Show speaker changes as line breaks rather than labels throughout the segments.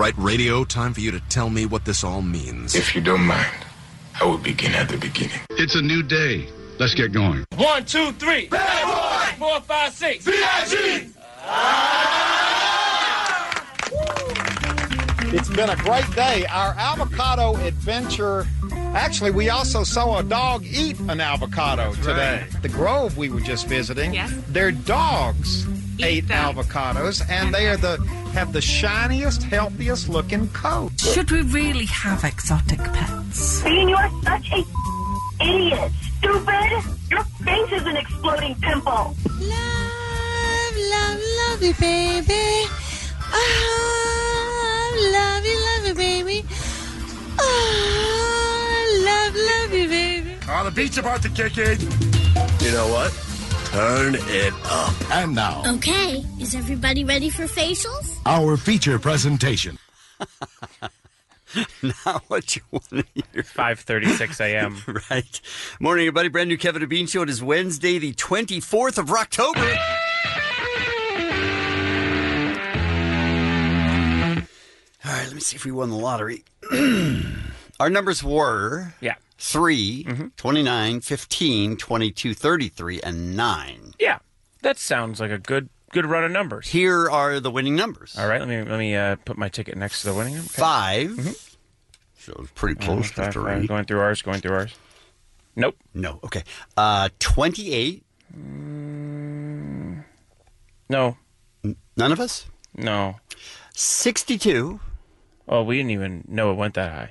right, radio, time for you to tell me what this all means.
If you don't mind, I will begin at the beginning.
It's a new day. Let's get going.
1, 2, 3. Bad boy! 4, 5, 6.
B.I.G.
It's been a great day. Our avocado adventure. Actually, we also saw a dog eat an avocado today.
Right.
The Grove we were just visiting.
Yes.
Their dogs ate
them.
avocados, and they are have the shiniest, healthiest looking coat.
Should we really have exotic pets?
Bean, you are such a idiot. Stupid. Your face is an exploding pimple.
Love you, baby. Love you, baby. Love you, baby.
Oh, the beat's about to kick in.
You know what? Turn it up.
And now,
Okay, is everybody ready for facials?
our feature presentation.
Now what you want to hear.
5:36 a.m.
Right. Morning, everybody. Brand new Kevin and Bean Show. It is Wednesday, the 24th of October. All right, let me see if we won the lottery. Our numbers were 3, 29, 15, 22, 33, and 9.
Yeah, that sounds like a good run of numbers.
Here are the winning numbers.
All right, let me put my ticket next to the winning number. Okay.
5. So it's pretty close to 3.
Going through ours. Nope.
No, okay. 28.
No.
None of us?
No.
62.
Oh, we didn't even know it went that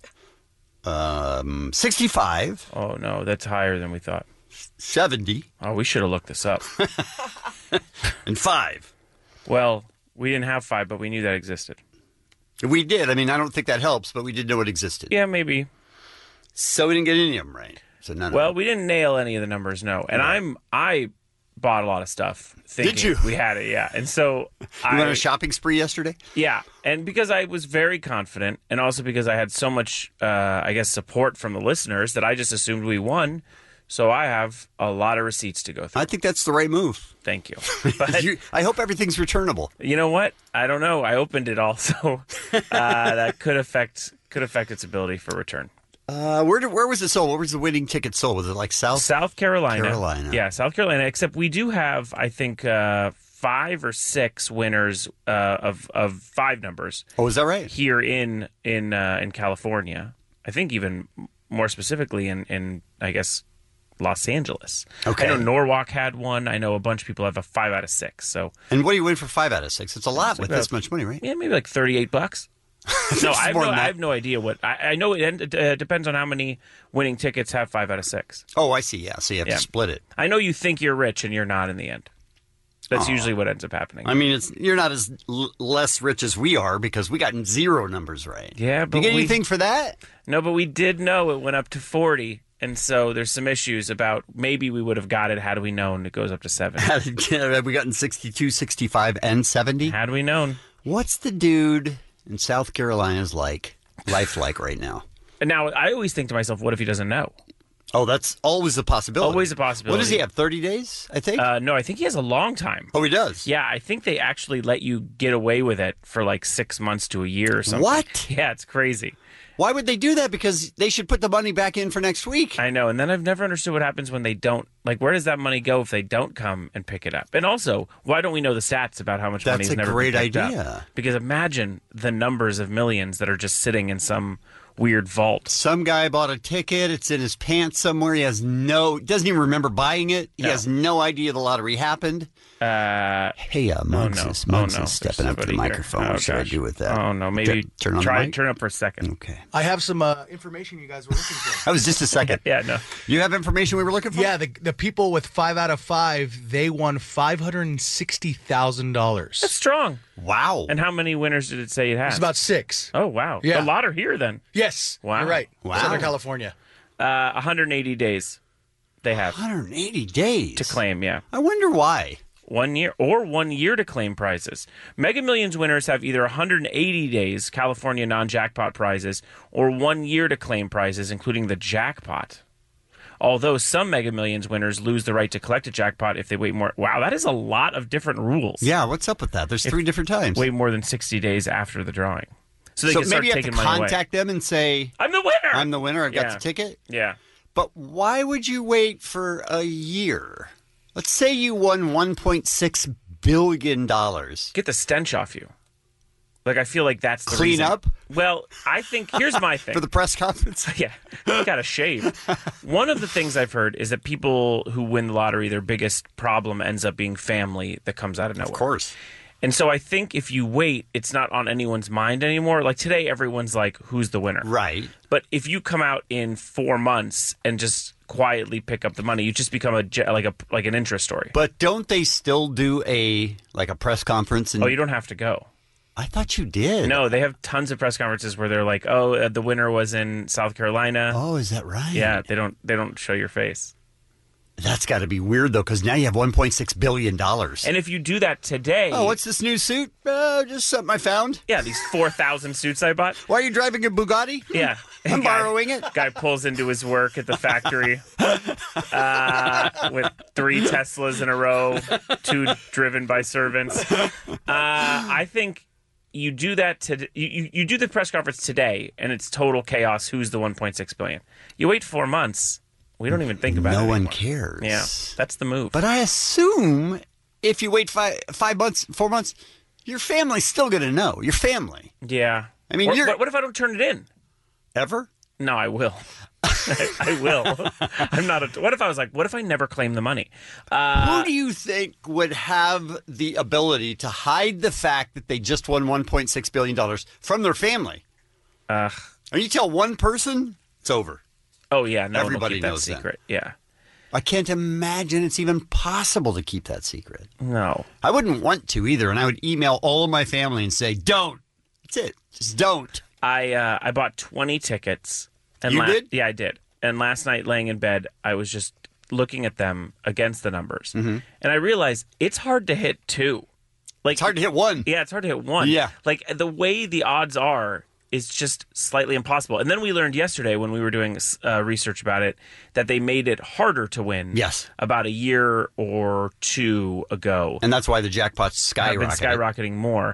high.
65.
Oh, no, that's higher than we thought.
70.
Oh, we should have looked this up.
And 5.
Well, we didn't have 5, but we knew that existed.
We did. I mean, I don't think that helps, but we did know it existed.
Yeah, maybe.
So we didn't get any of them right. So none
Well,
of them.
we didn't nail any of the numbers, no. And I bought a lot of stuff thinking
Did you?
we had it, yeah. And so
You went on a shopping spree yesterday?
Yeah, and because I was very confident, and also because I had so much, support from the listeners that I just assumed we won. So I have a lot of receipts to go through.
I think that's the right move.
Thank you. But
I hope everything's returnable.
you know what? I don't know. I opened it all, so that could affect its ability for return.
Where was it sold? Where was the winning ticket sold? Was it like
South Carolina?
Carolina.
Yeah, South Carolina. Except we do have, I think, 5 or 6 winners of 5 numbers.
Oh, is that right?
Here in California. I think even more specifically in I guess Los Angeles.
Okay.
I know Norwalk had one. I know a bunch of people have a 5 out of 6. So.
And what do you win for 5 out of 6? It's a lot with this much money, right?
Yeah, maybe like $38. No, I have no idea what. I know it depends on how many winning tickets have 5 out of 6.
Oh, I see. Yeah, so you have to split it.
I know you think you're rich and you're not in the end. That's usually what ends up happening.
I mean, you're not as less rich as we are because we got 0 numbers right.
Yeah, but
you get anything for that?
No, but we did know it went up to 40, and so there's some issues about maybe we would have got it had we known it goes up to 7.
Have we gotten 62, 65, and 70?
Had we known.
What's the dude in South Carolina's life like right now?
And now I always think to myself, what if he doesn't know?
Oh, that's always a possibility.
Always a possibility.
What does he have, 30 days, I think?
No, I think he has a long time.
Oh, he does?
Yeah, I think they actually let you get away with it for like 6 months to a year or something.
What?
Yeah, it's crazy.
Why would they do that? Because they should put the money back in for next week.
I know, and then I've never understood what happens when they don't. Like, where does that money go if they don't come and pick it up? And also, why don't we know the stats about how much money is never been picked up?
That's a great idea.
Because imagine the numbers of millions that are just sitting in some weird vault.
Some guy bought a ticket. It's in his pants somewhere. He doesn't even remember buying it. He has no idea the lottery happened. Hey, Muggs is stepping up to the microphone. What should I do with that?
Oh, no. Maybe
turn on the mic?
Turn up for a second.
Okay.
I have some information you guys were looking for.
That was just a second.
Yeah, no.
You have information we were looking for?
Yeah, the people with 5 out of 5, they won $560,000.
That's strong.
Wow.
And how many winners did it say it had?
It's about 6.
Oh, wow.
Yeah.
A lot are here then.
Yes.
Wow.
You're right.
Wow.
Southern California.
180 days they have.
180 days?
To claim, yeah.
I wonder why.
1 year or 1 year to claim prizes. Mega Millions winners have either 180 days California non-jackpot prizes or 1 year to claim prizes, including the jackpot. Although some Mega Millions winners lose the right to collect a jackpot if they wait more. Wow, that is a lot of different rules.
Yeah, what's up with that? There's 3 different times.
Wait more than 60 days after the drawing. So they
So
can start
maybe you have
taking
to
money
contact
away.
them and say,
I'm the winner!
I'm the winner. I've got
Yeah.
the ticket.
Yeah.
But why would you wait for a year? Let's say you won $1.6 billion.
Get the stench off you. Like, I feel like that's the
Clean
reason.
up?
Well, I think, here's my thing.
For the press conference?
Yeah, you got to shave. One of the things I've heard is that people who win the lottery, their biggest problem ends up being family that comes out of nowhere.
Of course.
And so I think if you wait, it's not on anyone's mind anymore. Like today, everyone's like, who's the winner?
Right.
But if you come out in 4 months and just quietly pick up the money, you just become like an interest story.
But don't they still do a press conference? And
Oh, you don't have to go.
I thought you did.
No, they have tons of press conferences where they're like, "Oh, the winner was in South Carolina."
Oh, is that right?
Yeah, they don't show your face.
That's got to be weird though, because now you have $1.6 billion.
And if you do that today,
Oh, what's this new suit? Just something I found.
yeah, these 4,000 suits I bought.
Why are you driving a Bugatti?
Yeah,
I'm borrowing it.
Guy pulls into his work at the factory with 3 Teslas in a row, 2 driven by servants. I think you do that you do the press conference today, and it's total chaos. Who's the 1.6 billion? You wait 4 months. We don't even think about it.
No one
anymore.
cares.
Yeah, that's the move.
But I assume if you wait 5 months, 4 months, your family's still going to know. Your family.
Yeah.
I mean,
what if I don't turn it in?
Ever?
No, I will. I will. I'm not. What if I was like? What if I never claim the money?
Who do you think would have the ability to hide the fact that they just won $1.6 billion from their family? And you tell one person, it's over.
Oh yeah, no,
everybody
keep that
knows
secret.
that.
Yeah.
I can't imagine it's even possible to keep that secret.
No.
I wouldn't want to either, and I would email all of my family and say, "Don't." That's it. Just don't.
I bought 20 tickets. And
You did?
Yeah, I did. And last night, laying in bed, I was just looking at them against the numbers, and I realized it's hard to hit 2. Like
it's hard to hit 1.
Yeah, it's hard to hit 1.
Yeah.
Like the way the odds are is just slightly impossible. And then we learned yesterday when we were doing research about it that they made it harder to win.
Yes.
About a year or 2 ago.
And that's why the jackpot's
Have been
skyrocketing.
skyrocketing more.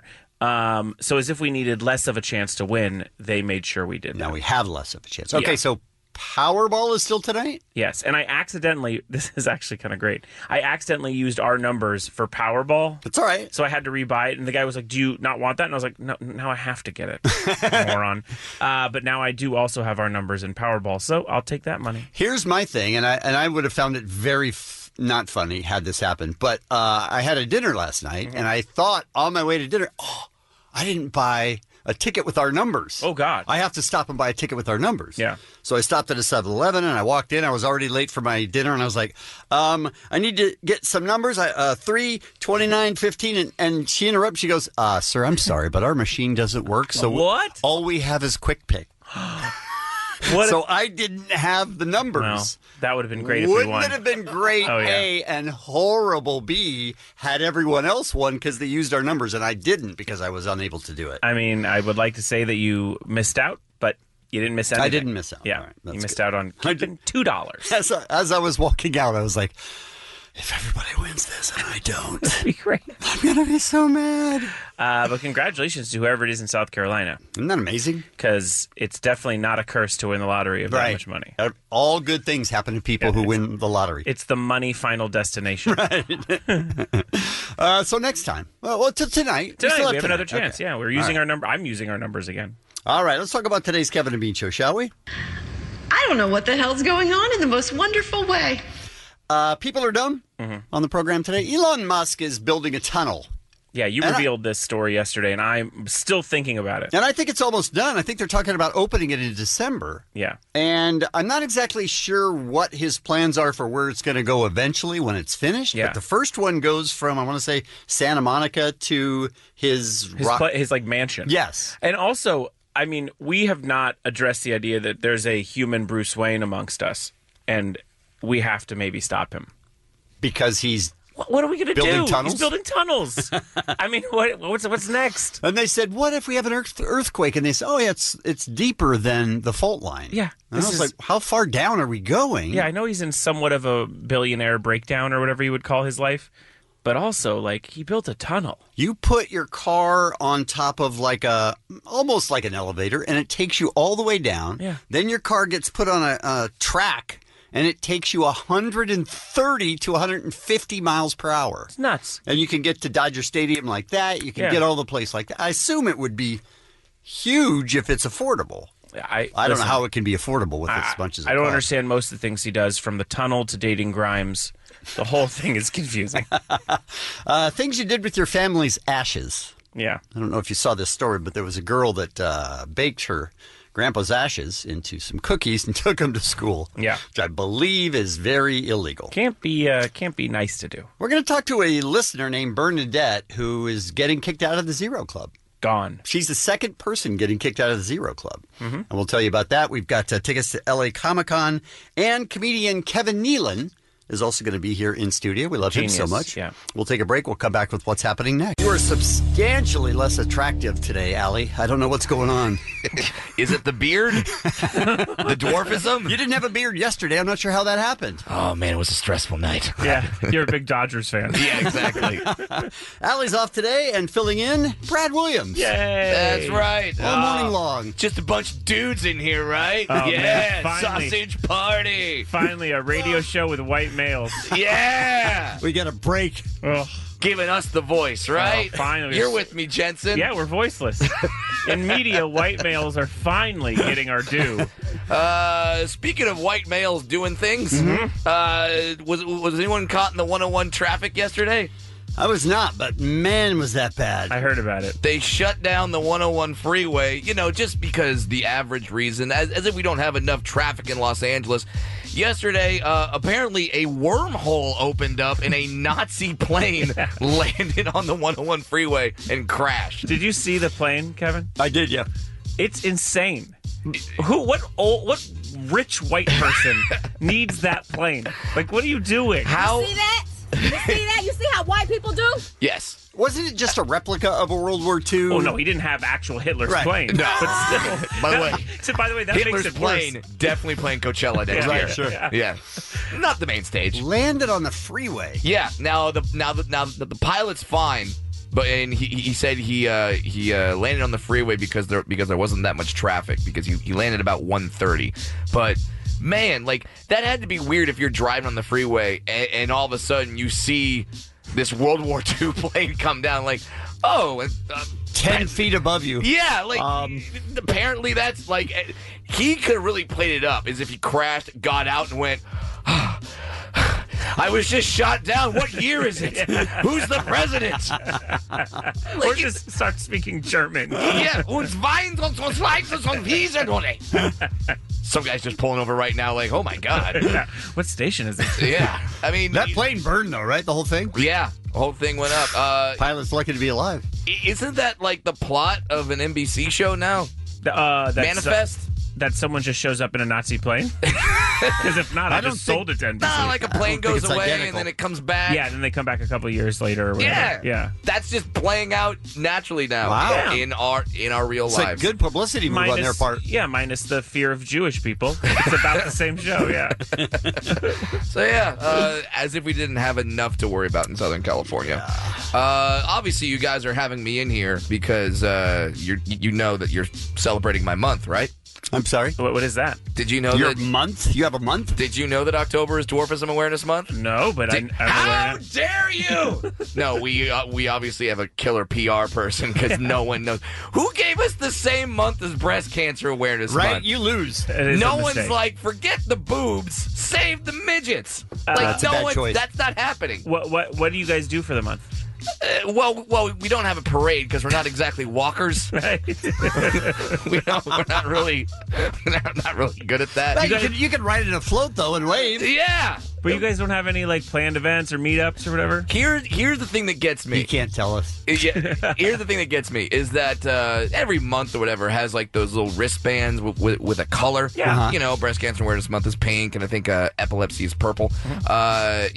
So as if we needed less of a chance to win, they made sure we did that.
Now we have less of a chance. Okay,
Yeah.
so Powerball is still tonight?
Yes, and I accidentally, this is actually kind of great, I accidentally used our numbers for Powerball.
That's all right.
So I had to rebuy it, and the guy was like, do you not want that? And I was like, no, now I have to get it, moron. But now I do also have our numbers in Powerball, so I'll take that money.
Here's my thing, and I would have found it very not funny had this happened, but I had a dinner last night, and I thought on my way to dinner, I didn't buy a ticket with our numbers.
Oh, God.
I have to stop and buy a ticket with our numbers.
Yeah.
So I stopped at a 7-Eleven, and I walked in. I was already late for my dinner, and I was like, I need to get some numbers. 3, 29, 15, and she interrupts. She goes, sir, I'm sorry, but our machine doesn't work. So
What?
all we have is Quick Pick. So I didn't have the numbers.
Well, that would have been great if we
Wouldn't
won.
it have been great,
Oh, yeah.
A, and horrible, B, had everyone else won because they used our numbers, and I didn't because I was unable to do it.
I mean, I would like to say that you missed out, but you didn't miss anything.
I didn't miss out.
Yeah,
All right,
you missed
good.
out on keeping $2.
As I was walking out, I was like, if everybody wins this and I don't,
That'd be great.
I'm going to be so mad.
But congratulations to whoever it is in South Carolina,
Isn't that amazing?
because it's definitely not a curse to win the lottery of that much money.
All good things happen to people who win the lottery.
It's the money final destination.
So next time. Well, tonight.
Tonight we have another chance.
Okay.
Yeah, we're using our number. I'm using our numbers again.
All right, let's talk about today's Kevin and Bean Show, shall we?
I don't know what the hell's going on in the most wonderful way.
People are dumb on the program today. Elon Musk is building a tunnel.
Yeah, you revealed this story yesterday, and I'm still thinking about it.
And I think it's almost done. I think they're talking about opening it in December.
Yeah.
And I'm not exactly sure what his plans are for where it's going to go eventually when it's finished.
Yeah.
But the first one goes from, I want to say, Santa Monica to his
like mansion.
Yes.
And also, I mean, we have not addressed the idea that there's a human Bruce Wayne amongst us, and we have to maybe stop him.
Because he's
What are we going to do?
Building tunnels?
He's building tunnels. I mean, what's next?
And they said, what if we have an earthquake? And they said, oh, yeah, it's deeper than the fault line.
Yeah.
And I was like, how far down are we going?
Yeah, I know he's in somewhat of a billionaire breakdown or whatever you would call his life. But also, like, he built a tunnel.
You put your car on top of almost like an elevator, and it takes you all the way down.
Yeah.
Then your car gets put on a track, and it takes you 130 to 150 miles per hour.
It's nuts.
And you can get to Dodger Stadium like that. You can get all the place like that. I assume it would be huge if it's affordable. I don't know how it can be affordable with as much as it
I don't
costs.
understand most of the things he does, from the tunnel to dating Grimes. The whole thing is confusing.
Things you did with your family's ashes.
Yeah.
I don't know if you saw this story, but there was a girl that baked her grandpa's ashes into some cookies and took them to school.
Yeah.
Which I believe is very illegal.
Can't be nice to do.
We're going to talk to a listener named Bernadette who is getting kicked out of the Zero Club.
Gone.
She's the second person getting kicked out of the Zero Club.
Mm-hmm.
And we'll tell you about that. We've got tickets to LA Comic-Con, and comedian Kevin Nealon is also going to be here in studio. We love him so much.
Yeah.
We'll take a break. We'll come back with what's happening next. You are substantially less attractive today, Allie. I don't know what's going on.
Is it the beard? The dwarfism?
You didn't have a beard yesterday. I'm not sure how that happened.
Oh, man, it was a stressful night.
Yeah, you're a big Dodgers fan.
Yeah, exactly.
Allie's off today, and filling in, Brad Williams.
Yay!
That's right.
All morning long.
Just a bunch of dudes in here, right?
Oh,
yeah,
man, finally.
sausage party.
Finally, a radio show with white males.
Yeah.
We got a break.
Ugh.
Giving us the voice, right?
Oh, finally.
You're with me, Jensen.
Yeah, we're voiceless. In media, white males are finally getting our due.
Speaking of white males doing things, was anyone caught in the 101 traffic yesterday?
I was not, but man, was that bad.
I heard about it.
They shut down the 101 freeway, just because the average reason, as if we don't have enough traffic in Los Angeles. Yesterday, apparently a wormhole opened up and a Nazi plane landed on the 101 freeway and crashed.
Did you see the plane, Kevin?
I did, yeah.
It's insane. What rich white person needs that plane? Like, what are you doing?
How?
You see that? You see that? You see how white people do?
Yes.
Wasn't it just a replica of a World War II?
Oh, no, he didn't have actual Hitler's plane.
No.
But still.
By the way,
that
Hitler's
makes it
plane
worse.
definitely playing Coachella next
Yeah,
year.
right, sure.
Yeah. Not the main stage.
Landed on the freeway.
Yeah. Now the pilot's fine, but he said he landed on the freeway because there wasn't that much traffic, because he landed about 1:30. But man, like, that had to be weird if you're driving on the freeway and all of a sudden you see this World War II plane come down, like,
10 feet above you.
Yeah, like, apparently that's, like, he could have really played it up as if he crashed, got out, and went, I was just shot down. What year is it? Who's the president?
Or just start speaking German.
Yeah, some guy's just pulling over right now like, oh, my God.
Yeah. What station is it?
Yeah. I mean,
that plane burned, though, right? The whole thing?
Yeah. The whole thing went up.
Pilot's lucky to be alive.
Isn't that like the plot of an NBC show now? Manifest?
That someone just shows up in a Nazi plane? Because if not, I just sold it to NBC.
No, like a plane goes away and then it comes back.
Yeah, and then they come back a couple years later or whatever.
Yeah. That's just playing out naturally now.
Wow.
In our real
it's
lives.
It's a good publicity move on their part.
Yeah, minus the fear of Jewish people. It's about the same show, yeah.
So, as if we didn't have enough to worry about in Southern California. Obviously, you guys are having me in here because you know that you're celebrating my month, right?
I'm sorry?
What is that?
Did you know
Your
that...
month? You have a month?
Did you know that October is Dwarfism Awareness Month?
No, but I'm
How
aware.
dare you? No, we obviously have a killer PR person because no one knows. Who gave us the same month as Breast Cancer Awareness Month?
Right, you lose.
No one's like, forget the boobs, save the midgets.
That's a bad choice.
That's not happening.
What do you guys do for the month?
Well, we don't have a parade because we're not exactly walkers.
Right.
We're not really good at that.
You can ride in a float, though, and wave.
Yeah.
But you guys don't have any like planned events or meetups or whatever?
Here's the thing that gets me.
You can't tell us.
Yeah, here's the thing that gets me is that every month or whatever has like those little wristbands with a color.
Yeah.
You know, Breast Cancer Awareness Month is pink, and I think epilepsy is purple. Yeah.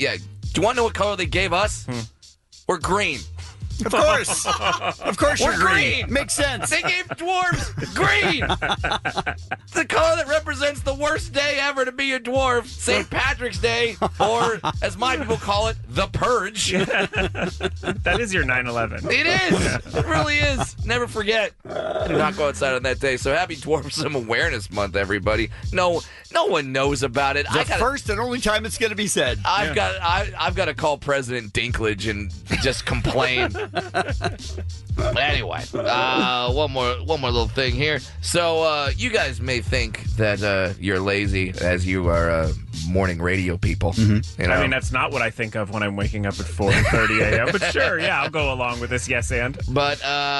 Do you want to know what color they gave us? We're green.
Of course. Of course you're green. Makes sense.
They gave dwarves green. The color that represents the worst day ever to be a dwarf, St. Patrick's Day, or as my people call it, the Purge.
That is your 9/11.
It is. It really is. Never forget. Do not go outside on that day. So happy Dwarfism Awareness Month, everybody. No one knows about it.
The first and only time it's going to be said.
I've got to call President Dinklage and just complain. But anyway, one more little thing here. So you guys may think that you're lazy, as you are morning radio people.
Mm-hmm.
You know?
I mean, that's not what I think of when I'm waking up at 4:30 a.m. But sure, yeah, I'll go along with this. Yes, and.
But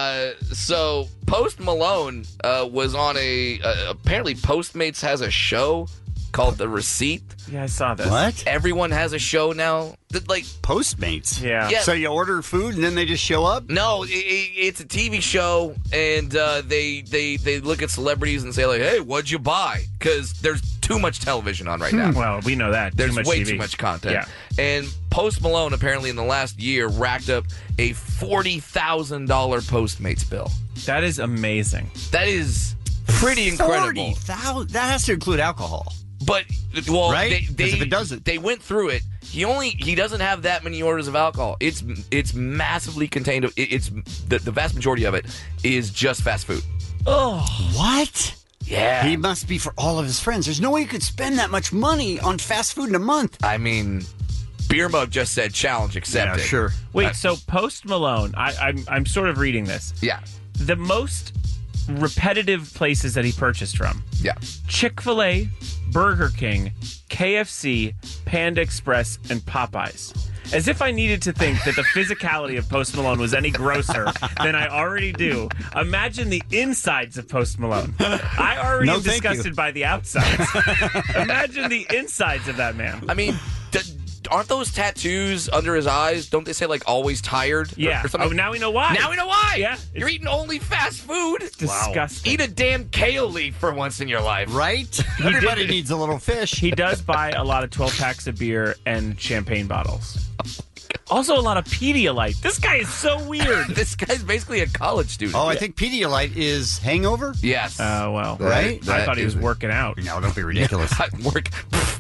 so Post Malone was on apparently Postmates has a show called The Receipt.
Yeah, I saw this.
What?
Everyone has a show now. Like
Postmates.
Yeah.
So you order food and then they just show up?
No, it's a TV show, and they look at celebrities and say like, "Hey, what'd you buy?" Because there's too much television on right now.
Well, we know that.
There's way
TV.
too much content.
Yeah.
And Post Malone apparently in the last year racked up a $40,000 Postmates bill.
That is amazing.
That is pretty incredible.
$40,000? That has to include alcohol.
But well,
right? If it doesn't,
they went through it. He doesn't have that many orders of alcohol. It's massively contained. It's the vast majority of it is just fast food.
Oh, what?
Yeah,
he must be for all of his friends. There's no way you could spend that much money on fast food in a month.
I mean, Beer Mug just said challenge accepted.
Yeah, sure.
Wait, so Post Malone, I'm sort of reading this.
Yeah,
the most repetitive places that he purchased from.
Yeah,
Chick-fil-A, Burger King, KFC, Panda Express, and Popeyes. As if I needed to think that the physicality of Post Malone was any grosser than I already do. Imagine the insides of Post Malone. I already am disgusted by the outsides. Imagine the insides of that man.
I mean, aren't those tattoos under his eyes? Don't they say like always tired?
Yeah.
Or something?
Oh, now we know why.
Now we know why.
Yeah.
You're eating only fast food.
Disgusting.
Eat a damn kale leaf for once in your life.
Right? Everybody needs a little fish.
He does buy a lot of 12 packs of beer and champagne bottles. Also a lot of Pedialyte. This guy is so weird.
This guy's basically a college student.
Oh, I think Pedialyte is hangover?
Yes.
Well.
Right?
I thought he was working out.
No, don't be ridiculous.
Work.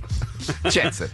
Jensen.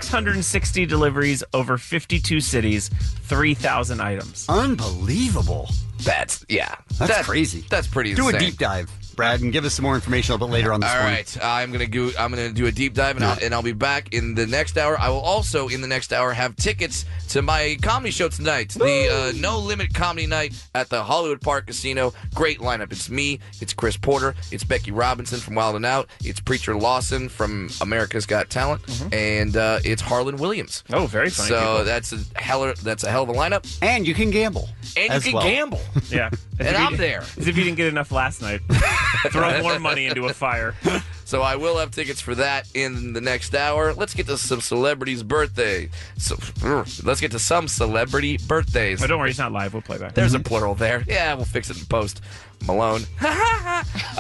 660 deliveries over 52 cities, 3,000 items.
Unbelievable.
That's
crazy.
That's pretty
Do
insane.
a deep dive, Brad, and give us some more information a little bit later on this
All
one.
right, I'm gonna do a deep dive, and I'll be back in the next hour. I will also in the next hour have tickets to my comedy show tonight, the No Limit Comedy Night at the Hollywood Park Casino. Great lineup. It's me, it's Chris Porter, it's Becky Robinson from Wild 'N Out, it's Preacher Lawson from America's Got Talent, and it's Harlan Williams.
Oh, very funny.
So
people.
that's a hell of a lineup,
And you can gamble.
and you can gamble.
Yeah.
And I'm there.
As if you didn't get enough last night. Throw more money into a fire.
So I will have tickets for that in the next hour. Let's get to some celebrities' birthday. So let's get to some celebrity birthdays.
Oh, don't worry, it's not live. We'll play back.
There's a plural there. Yeah, we'll fix it in post. Malone.
Get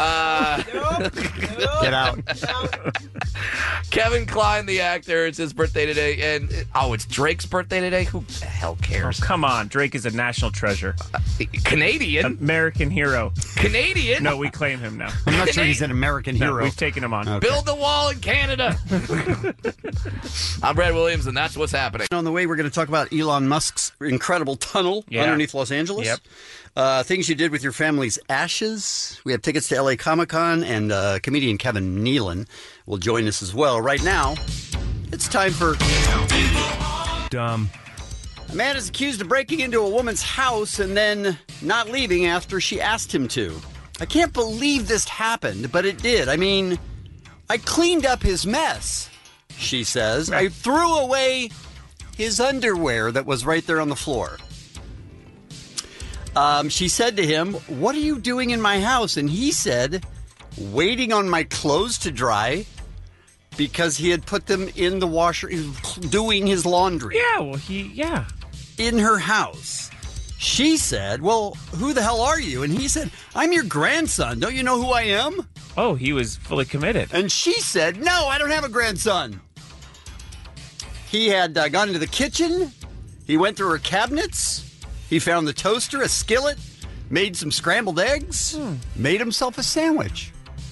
out.
Kevin Kline, the actor, it's his birthday today. And, it's Drake's birthday today? Who the hell cares?
Oh, come on. Drake is a national treasure.
Canadian?
American hero.
Canadian?
No, we claim him now.
I'm not sure he's an American hero.
No, we've taken him on.
Okay.
Build the wall in Canada. I'm Brad Williams, and that's what's happening.
On the way, we're going to talk about Elon Musk's incredible tunnel underneath Los Angeles.
Yep.
Things you did with your family's ashes. We have tickets to LA Comic-Con, and comedian Kevin Nealon will join us as well. Right now, it's time for...
Dumb.
A man is accused of breaking into a woman's house and then not leaving after she asked him to. I can't believe this happened, but it did. I mean, I cleaned up his mess, she says. I threw away his underwear that was right there on the floor. She said to him, "What are you doing in my house?" And he said, "Waiting on my clothes to dry," because he had put them in the washer. He was doing his laundry.
Yeah, well,
in her house. She said, "Well, who the hell are you?" And he said, "I'm your grandson. Don't you know who I am?"
Oh, he was fully committed.
And she said, "No, I don't have a grandson." he had gone into the kitchen. He went through her cabinets. He found the toaster, a skillet, made some scrambled eggs, made himself a sandwich.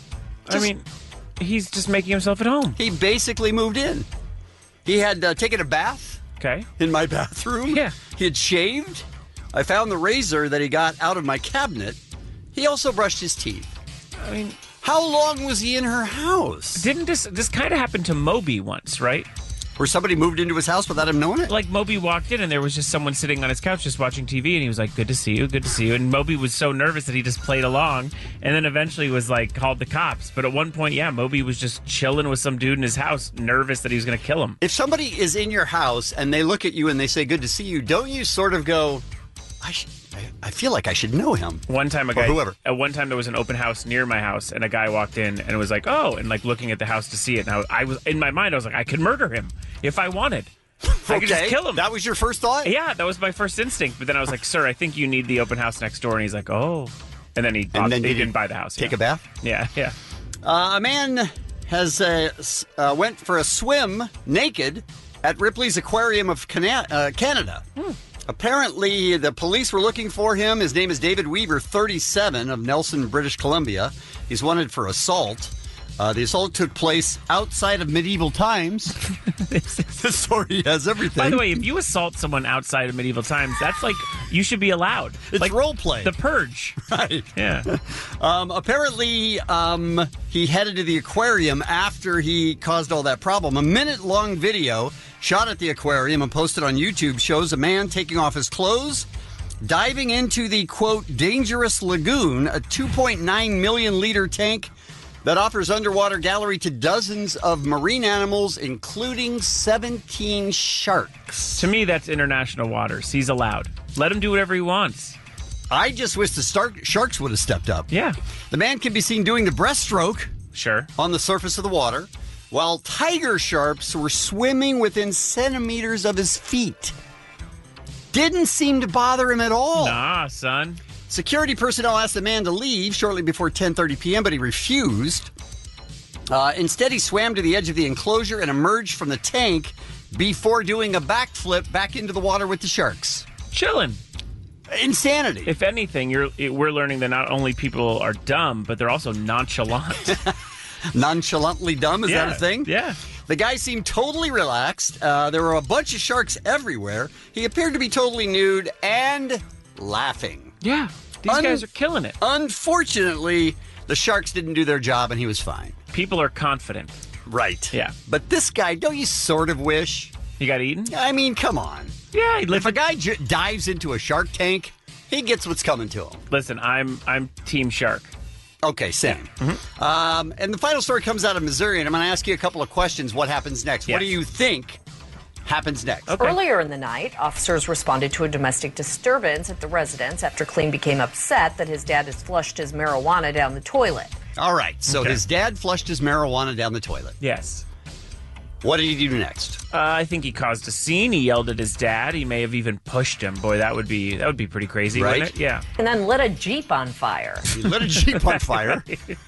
He's just making himself at home.
He basically moved in. He had taken a bath in my bathroom.
Yeah.
He had shaved. I found the razor that he got out of my cabinet. He also brushed his teeth. How long was he in her house?
Didn't this kind of happen to Moby once, right?
Where somebody moved into his house without him knowing it?
Like Moby walked in and there was just someone sitting on his couch just watching TV and he was like, good to see you, good to see you. And Moby was so nervous that he just played along and then eventually was like, called the cops. But at one point, Moby was just chilling with some dude in his house, nervous that he was going to kill him.
If somebody is in your house and they look at you and they say, good to see you, don't you sort of go, I feel like I should know him.
One time
whoever.
At one time there was an open house near my house and a guy walked in and was like, oh, and like looking at the house to see it. And I was in my mind, I was like, I could murder him if I wanted. I could just kill him.
That was your first thought?
Yeah, that was my first instinct. But then I was like, sir, I think you need the open house next door. And he's like, oh. And then he didn't buy the house.
Take a bath?
Yeah.
A man has went for a swim naked at Ripley's Aquarium of Canada. Apparently, the police were looking for him. His name is David Weaver, 37, of Nelson, British Columbia. He's wanted for assault. The assault took place outside of medieval times. This story has everything.
By the way, if you assault someone outside of medieval times, that's like, you should be allowed.
It's
like
role play.
The Purge.
Right.
Yeah.
Apparently, he headed to the aquarium after he caused all that problem. A minute-long video shot at the aquarium and posted on YouTube shows a man taking off his clothes, diving into the, quote, dangerous lagoon, a 2.9 million liter tank that offers underwater gallery to dozens of marine animals, including 17 sharks.
To me, that's international waters. He's allowed. Let him do whatever he wants.
I just wish the sharks would have stepped up.
Yeah.
The man can be seen doing the breaststroke on the surface of the water, while tiger sharks were swimming within centimeters of his feet. Didn't seem to bother him at all.
Nah, son.
Security personnel asked the man to leave shortly before 10:30 p.m., but he refused. Instead, he swam to the edge of the enclosure and emerged from the tank before doing a backflip back into the water with the sharks.
Chilling.
Insanity.
If anything, we're learning that not only people are dumb, but they're also nonchalant.
Nonchalantly dumb? Is that a thing?
Yeah.
The guy seemed totally relaxed. There were a bunch of sharks everywhere. He appeared to be totally nude and laughing.
Yeah. These guys are killing it.
Unfortunately, the sharks didn't do their job and he was fine.
People are confident.
Right.
Yeah.
But this guy, don't you sort of wish?
He got eaten?
I mean, come on.
Yeah.
If a guy dives into a shark tank, he gets what's coming to him.
Listen, I'm team shark.
Okay, same. Mm-hmm. And the final story comes out of Missouri, and I'm going to ask you a couple of questions. What happens next? Yes. What do you think happens next?
Okay. Earlier in the night, officers responded to a domestic disturbance at the residence after Kleen became upset that his dad has flushed his marijuana down the toilet.
All right, so his dad flushed his marijuana down the toilet.
Yes.
What did he do next?
I think he caused a scene. He yelled at his dad. He may have even pushed him. Boy, that would be pretty crazy,
right?
Wouldn't it? Yeah.
And then lit a Jeep on fire.
He lit a Jeep on fire.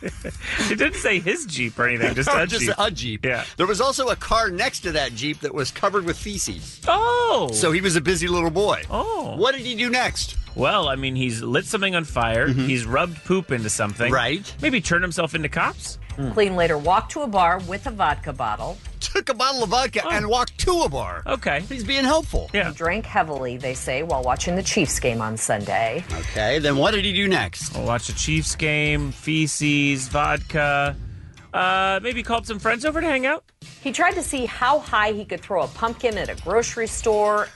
He didn't say his Jeep or anything, just a Jeep.
A Jeep.
Yeah.
There was also a car next to that Jeep that was covered with feces.
Oh.
So he was a busy little boy.
Oh.
What did he do next?
Well, I mean, he's lit something on fire. Mm-hmm. He's rubbed poop into something.
Right.
Maybe turned himself into cops.
Kleen later walked to a bar with a vodka bottle.
Took a bottle of vodka and walked to a bar.
Okay.
He's being helpful.
Yeah.
He drank heavily, they say, while watching the Chiefs game on Sunday.
Okay, then what did he do next?
We'll watch the Chiefs game, feces, vodka. Maybe called some friends over to hang out.
He tried to see how high he could throw a pumpkin at a grocery store.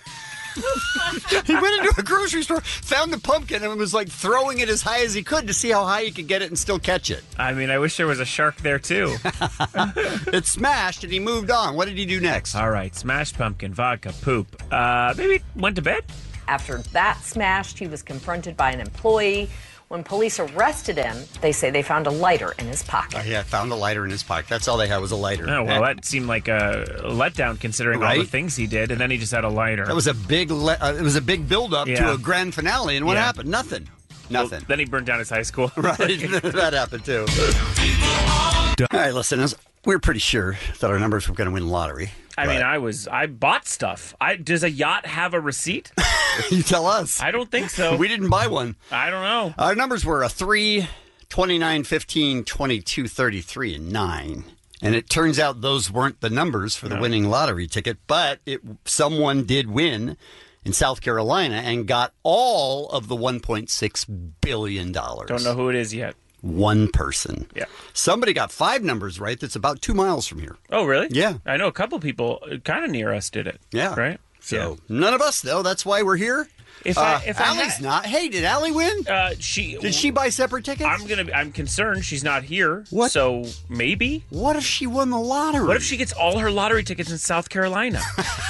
He went into a grocery store, found the pumpkin, and was like throwing it as high as he could to see how high he could get it and still catch it.
I mean, I wish there was a shark there, too.
It smashed, and he moved on. What did he do next?
All right, smashed pumpkin, vodka, poop. Maybe went to bed?
After that smashed, he was confronted by an employee. When police arrested him, they say they found a lighter in his pocket.
Yeah, found a lighter in his pocket. That's all they had was a lighter.
Oh, well, that seemed like a letdown considering all the things he did, and then he just had a lighter.
That was a big it was a big build-up to a grand finale, and what happened? Nothing. Nothing.
Well, then he burned down his high school.
Right, that happened too. All right, listeners, we're pretty sure that our numbers were going to win the lottery.
I mean, I bought stuff. Does a yacht have a receipt?
You tell us.
I don't think so.
We didn't buy one.
I don't know.
Our numbers were a 3, 29, 15, 22, 33, and 9. And it turns out those weren't the numbers for the winning lottery ticket, but someone did win in South Carolina and got all of the $1.6 billion.
Don't know who it is yet.
One person.
Yeah.
Somebody got 5 numbers right that's about 2 miles from here.
Oh, really?
Yeah.
I know a couple people kind of near us did it.
Yeah.
Right?
So none of us, though. That's why we're here. Allie's not. Hey, did Allie win? Did she buy separate tickets?
I'm concerned she's not here.
What?
So maybe.
What if she won the lottery?
What if she gets all her lottery tickets in South Carolina?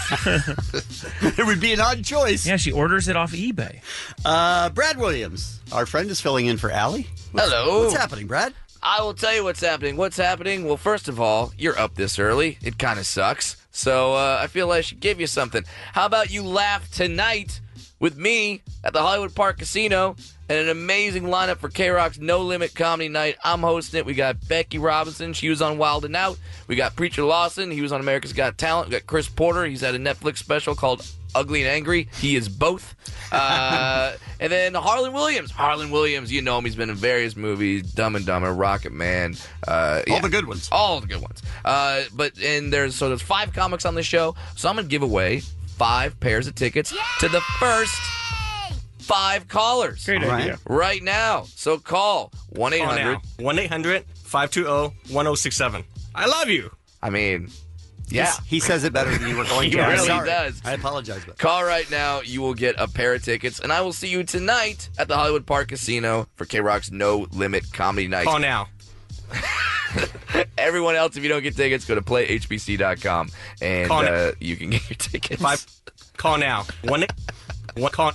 It would be an odd choice.
Yeah, she orders it off eBay.
Brad Williams, our friend, is filling in for Allie.
Hello.
What's happening, Brad?
I will tell you what's happening. What's happening? Well, first of all, you're up this early. It kind of sucks. So I feel I should give you something. How about you laugh tonight with me at the Hollywood Park Casino and an amazing lineup for K-Rock's No Limit Comedy Night. I'm hosting it. We got Becky Robinson. She was on Wild 'N Out. We got Preacher Lawson. He was on America's Got Talent. We got Chris Porter. He's at a Netflix special called Ugly and Angry. He is both. And then Harlan Williams. Harlan Williams, you know him. He's been in various movies. Dumb and Dumber, Rocket Man.
All the good ones.
All the good ones. There's 5 comics on the show. So I'm going to give away 5 pairs of tickets to the first 5 callers.
Great idea.
Right now. So call 1-800.
1-800-520-1067. I love you.
I mean, yeah.
He says it better than you were going
He
to. I'm
really
sorry.
does.
I apologize. But
Call right now. You will get a pair of tickets. And I will see you tonight at the Hollywood Park Casino for K-Rock's No Limit Comedy Night.
Call now.
Everyone else, if you don't get tickets, go to playhbc.com and you can get your tickets.
Call now. Call.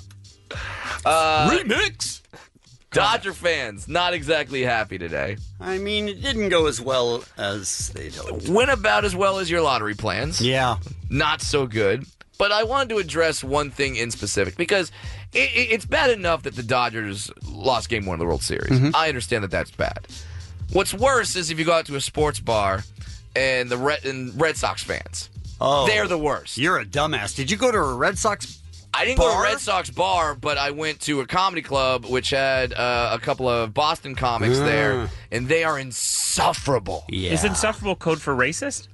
Remix.
Dodger fans, not exactly happy today.
I mean, it didn't go as well as they'd hoped.
Went about as well as your lottery plans.
Yeah.
Not so good. But I wanted to address one thing in specific because it's bad enough that the Dodgers lost Game 1 of the World Series.
Mm-hmm.
I understand that that's bad. What's worse is if you go out to a sports bar and the Red Sox fans.
Oh,
they're the worst.
You're a dumbass. Did you go to a Red Sox
I didn't go to a Red Sox bar, but I went to a comedy club which had a couple of Boston comics there, and they are insufferable.
Yeah.
Is insufferable code for racist?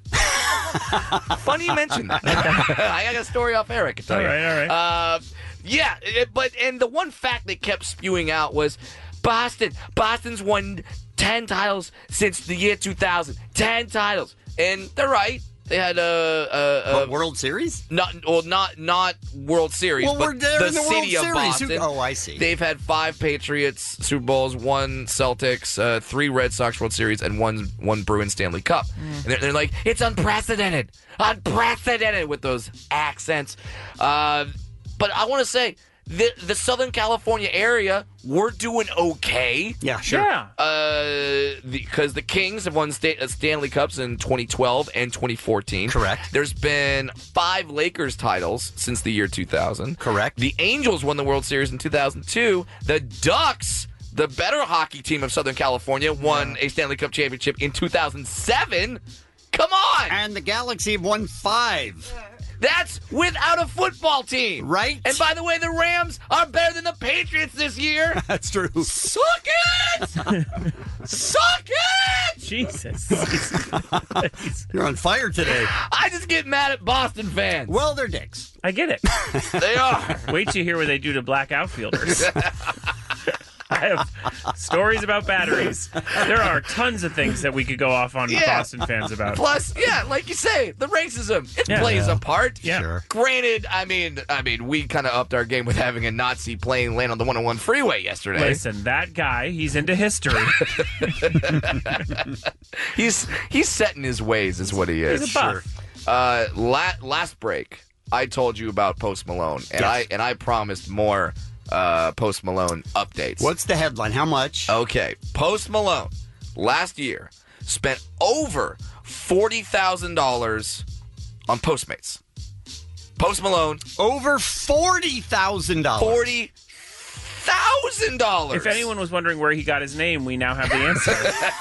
Funny you mention that. I got a story off air I can tell you.
All right.
And the one fact they kept spewing out was Boston's won 10 titles since the year 2000. 10 titles. And they're right. They had a
World Series?
Not World Series,
well,
but
we're there
the
in the
city
World
of
Series.
Boston.
I see.
They've had 5 Patriots Super Bowls, 1 Celtics, 3 Red Sox World Series, and one Bruins Stanley Cup. And they're like, it's unprecedented with those accents. But I want to say, the Southern California area, we're doing okay.
Yeah, sure.
Yeah.
Because the Kings have won Stanley Cups in 2012 and 2014.
Correct.
There's been 5 Lakers titles since the year 2000.
Correct.
The Angels won the World Series in 2002. The Ducks, the better hockey team of Southern California, won a Stanley Cup championship in 2007. Come on!
And the Galaxy have won 5.
That's without a football team.
Right.
And by the way, the Rams are better than the Patriots this year.
That's true.
Suck it! Suck it!
Jesus.
You're on fire today.
I just get mad at Boston fans.
Well, they're dicks.
I get it.
They are.
Wait till you hear what they do to black outfielders. I have stories about batteries. There are tons of things that we could go off on Boston fans about.
Plus, like you say, the racism, it plays a part.
Yeah.
Sure.
Granted, I mean, we kind of upped our game with having a Nazi plane land on the 101 freeway yesterday.
Listen, that guy, he's into history.
He's set in his ways is what he is.
He's a buff.
Sure. Last break, I told you about Post Malone, and I promised more Post Malone updates.
What's the headline? How much?
Okay. Post Malone last year spent over $40,000 on Postmates. Post Malone
over $40,000.
$40,000.
If anyone was wondering where he got his name, we now have the answer.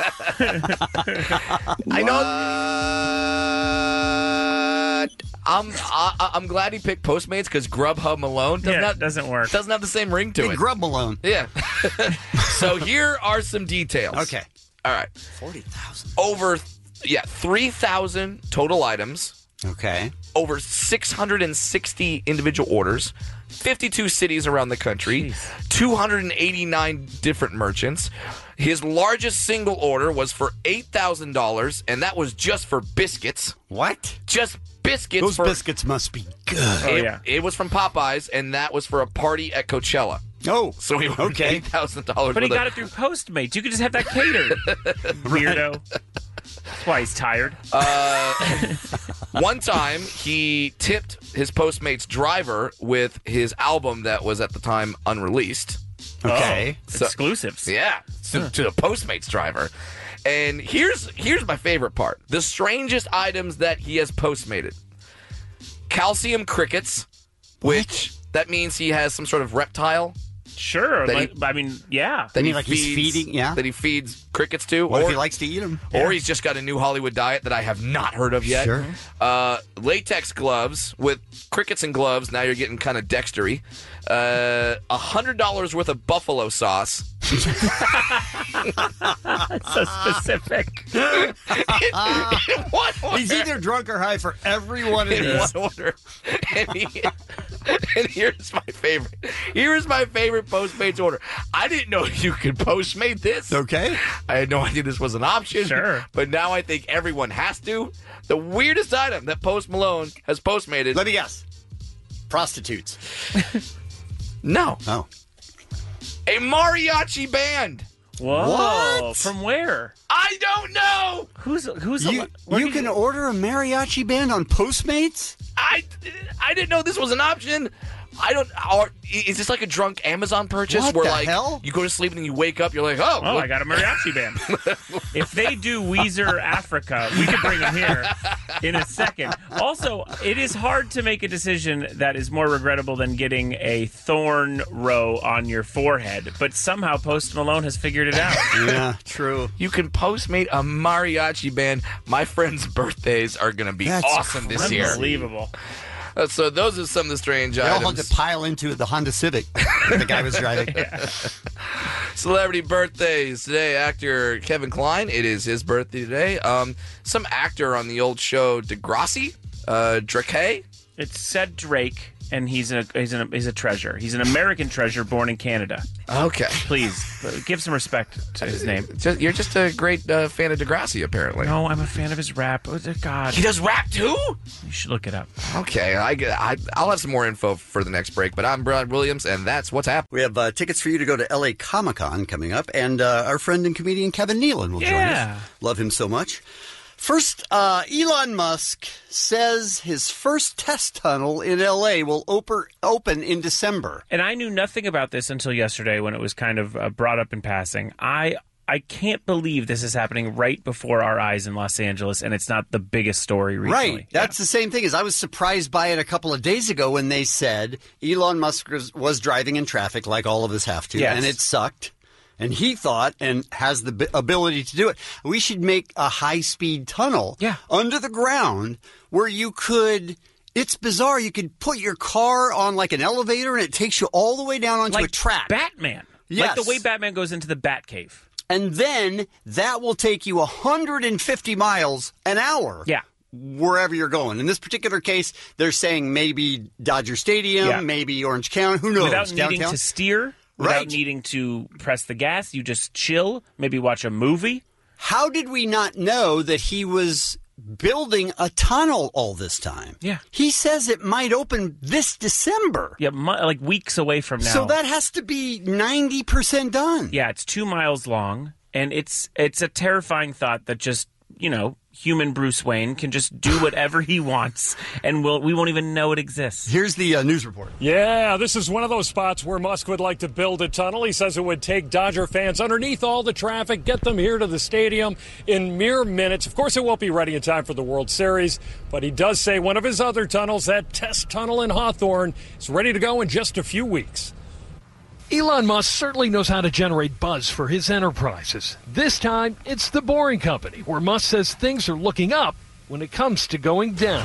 I know. I'm glad he picked Postmates because Grubhub Malone
doesn't work.
Doesn't have the same ring to
Big
it.
Grub Malone.
Yeah. So here are some details.
Okay.
All right.
40,000.
Over 3,000 total items.
Okay.
Over 660 individual orders. 52 cities around the country. Jeez. 289 different merchants. His largest single order was for $8,000, and that was just for biscuits.
What?
Just biscuits.
Those biscuits must be good.
It was from Popeyes, and that was for a party at Coachella.
Oh,
so he ordered $8,000.
But he got it through Postmates. You could just have that catered. Weirdo. That's why he's tired.
One time, he tipped his Postmates driver with his album that was at the time unreleased.
Okay.
So, exclusives.
Yeah, to the Postmates driver. And here's my favorite part. The strangest items that he has Postmated. Calcium crickets, which that means he has some sort of reptile.
Sure. Yeah.
That
he's feeding,
That he feeds crickets to.
What if he likes to eat them?
Or he's just got a new Hollywood diet that I have not heard of yet.
Sure.
Latex gloves with crickets and gloves. Now you're getting kind of Dextery. $100 worth of buffalo sauce.
So specific.
He's either drunk or high for every one of these.
One order. And here's my favorite. Here's my favorite Postmates order. I didn't know you could Postmate this.
Okay.
I had no idea this was an option.
Sure.
But now I think everyone has to. The weirdest item that Post Malone has Postmated.
Let me guess. Prostitutes.
No.
Oh.
A mariachi band.
Whoa.
What?
From where?
I don't know.
Who's
you can order a mariachi band on Postmates?
I didn't know this was an option. Is this like a drunk Amazon purchase
What
where
the
like
hell?
you go to sleep and then you wake up, you're like, oh,
I got a mariachi band. If they do Weezer Africa, we could bring them here in a second. Also, it is hard to make a decision that is more regrettable than getting a thorn row on your forehead, but somehow Post Malone has figured it out.
Yeah, true.
You can Postmate a mariachi band. My friends' birthdays are going to be awesome this year.
Unbelievable.
So those are some of the strange
They
items.
all had to pile into the Honda Civic the guy was driving.
Celebrity birthdays today. Actor Kevin Kline. It is his birthday today. Some actor on the old show Degrassi, Drake.
It's said Drake, and he's a treasure. He's an American treasure born in Canada.
Okay.
Please, give some respect to his name.
You're just a great fan of Degrassi, apparently.
No, I'm a fan of his rap. Oh, God.
He does rap, too?
You should look it up.
Okay, I'll have some more info for the next break, but I'm Brad Williams, and that's what's happening.
We have tickets for you to go to LA Comic-Con coming up, and our friend and comedian Kevin Nealon will join us. Love him so much. First, Elon Musk says his first test tunnel in L.A. will open in December.
And I knew nothing about this until yesterday when it was kind of brought up in passing. I can't believe this is happening right before our eyes in Los Angeles, and it's not the biggest story recently.
Right. That's the same thing as I was surprised by it a couple of days ago when they said Elon Musk was driving in traffic like all of us have to, and it sucked. And he thought, and has the ability to do it, we should make a high-speed tunnel under the ground where you could, it's bizarre, you could put your car on like an elevator and it takes you all the way down onto a track.
Batman.
Yes.
Like the way Batman goes into the Batcave.
And then that will take you 150 miles an hour.
Yeah.
Wherever you're going. In this particular case, they're saying maybe Dodger Stadium, maybe Orange County, who knows?
Without needing
downtown.
to steer. Without needing to press the gas, you just chill, maybe watch a movie.
How did we not know that he was building a tunnel all this time?
Yeah.
He says it might open this December.
Yeah, like weeks away from now.
So that has to be 90% done.
Yeah, it's 2 miles long, and it's a terrifying thought that just, human Bruce Wayne can just do whatever he wants, and we won't even know it exists.
Here's the news report.
Yeah, this is one of those spots where Musk would like to build a tunnel. He says it would take Dodger fans underneath all the traffic, get them here to the stadium in mere minutes. Of course, it won't be ready in time for the World Series, but he does say one of his other tunnels, that test tunnel in Hawthorne, is ready to go in just a few weeks. Elon Musk certainly knows how to generate buzz for his enterprises. This time, it's the Boring Company, where Musk says things are looking up when it comes to going down.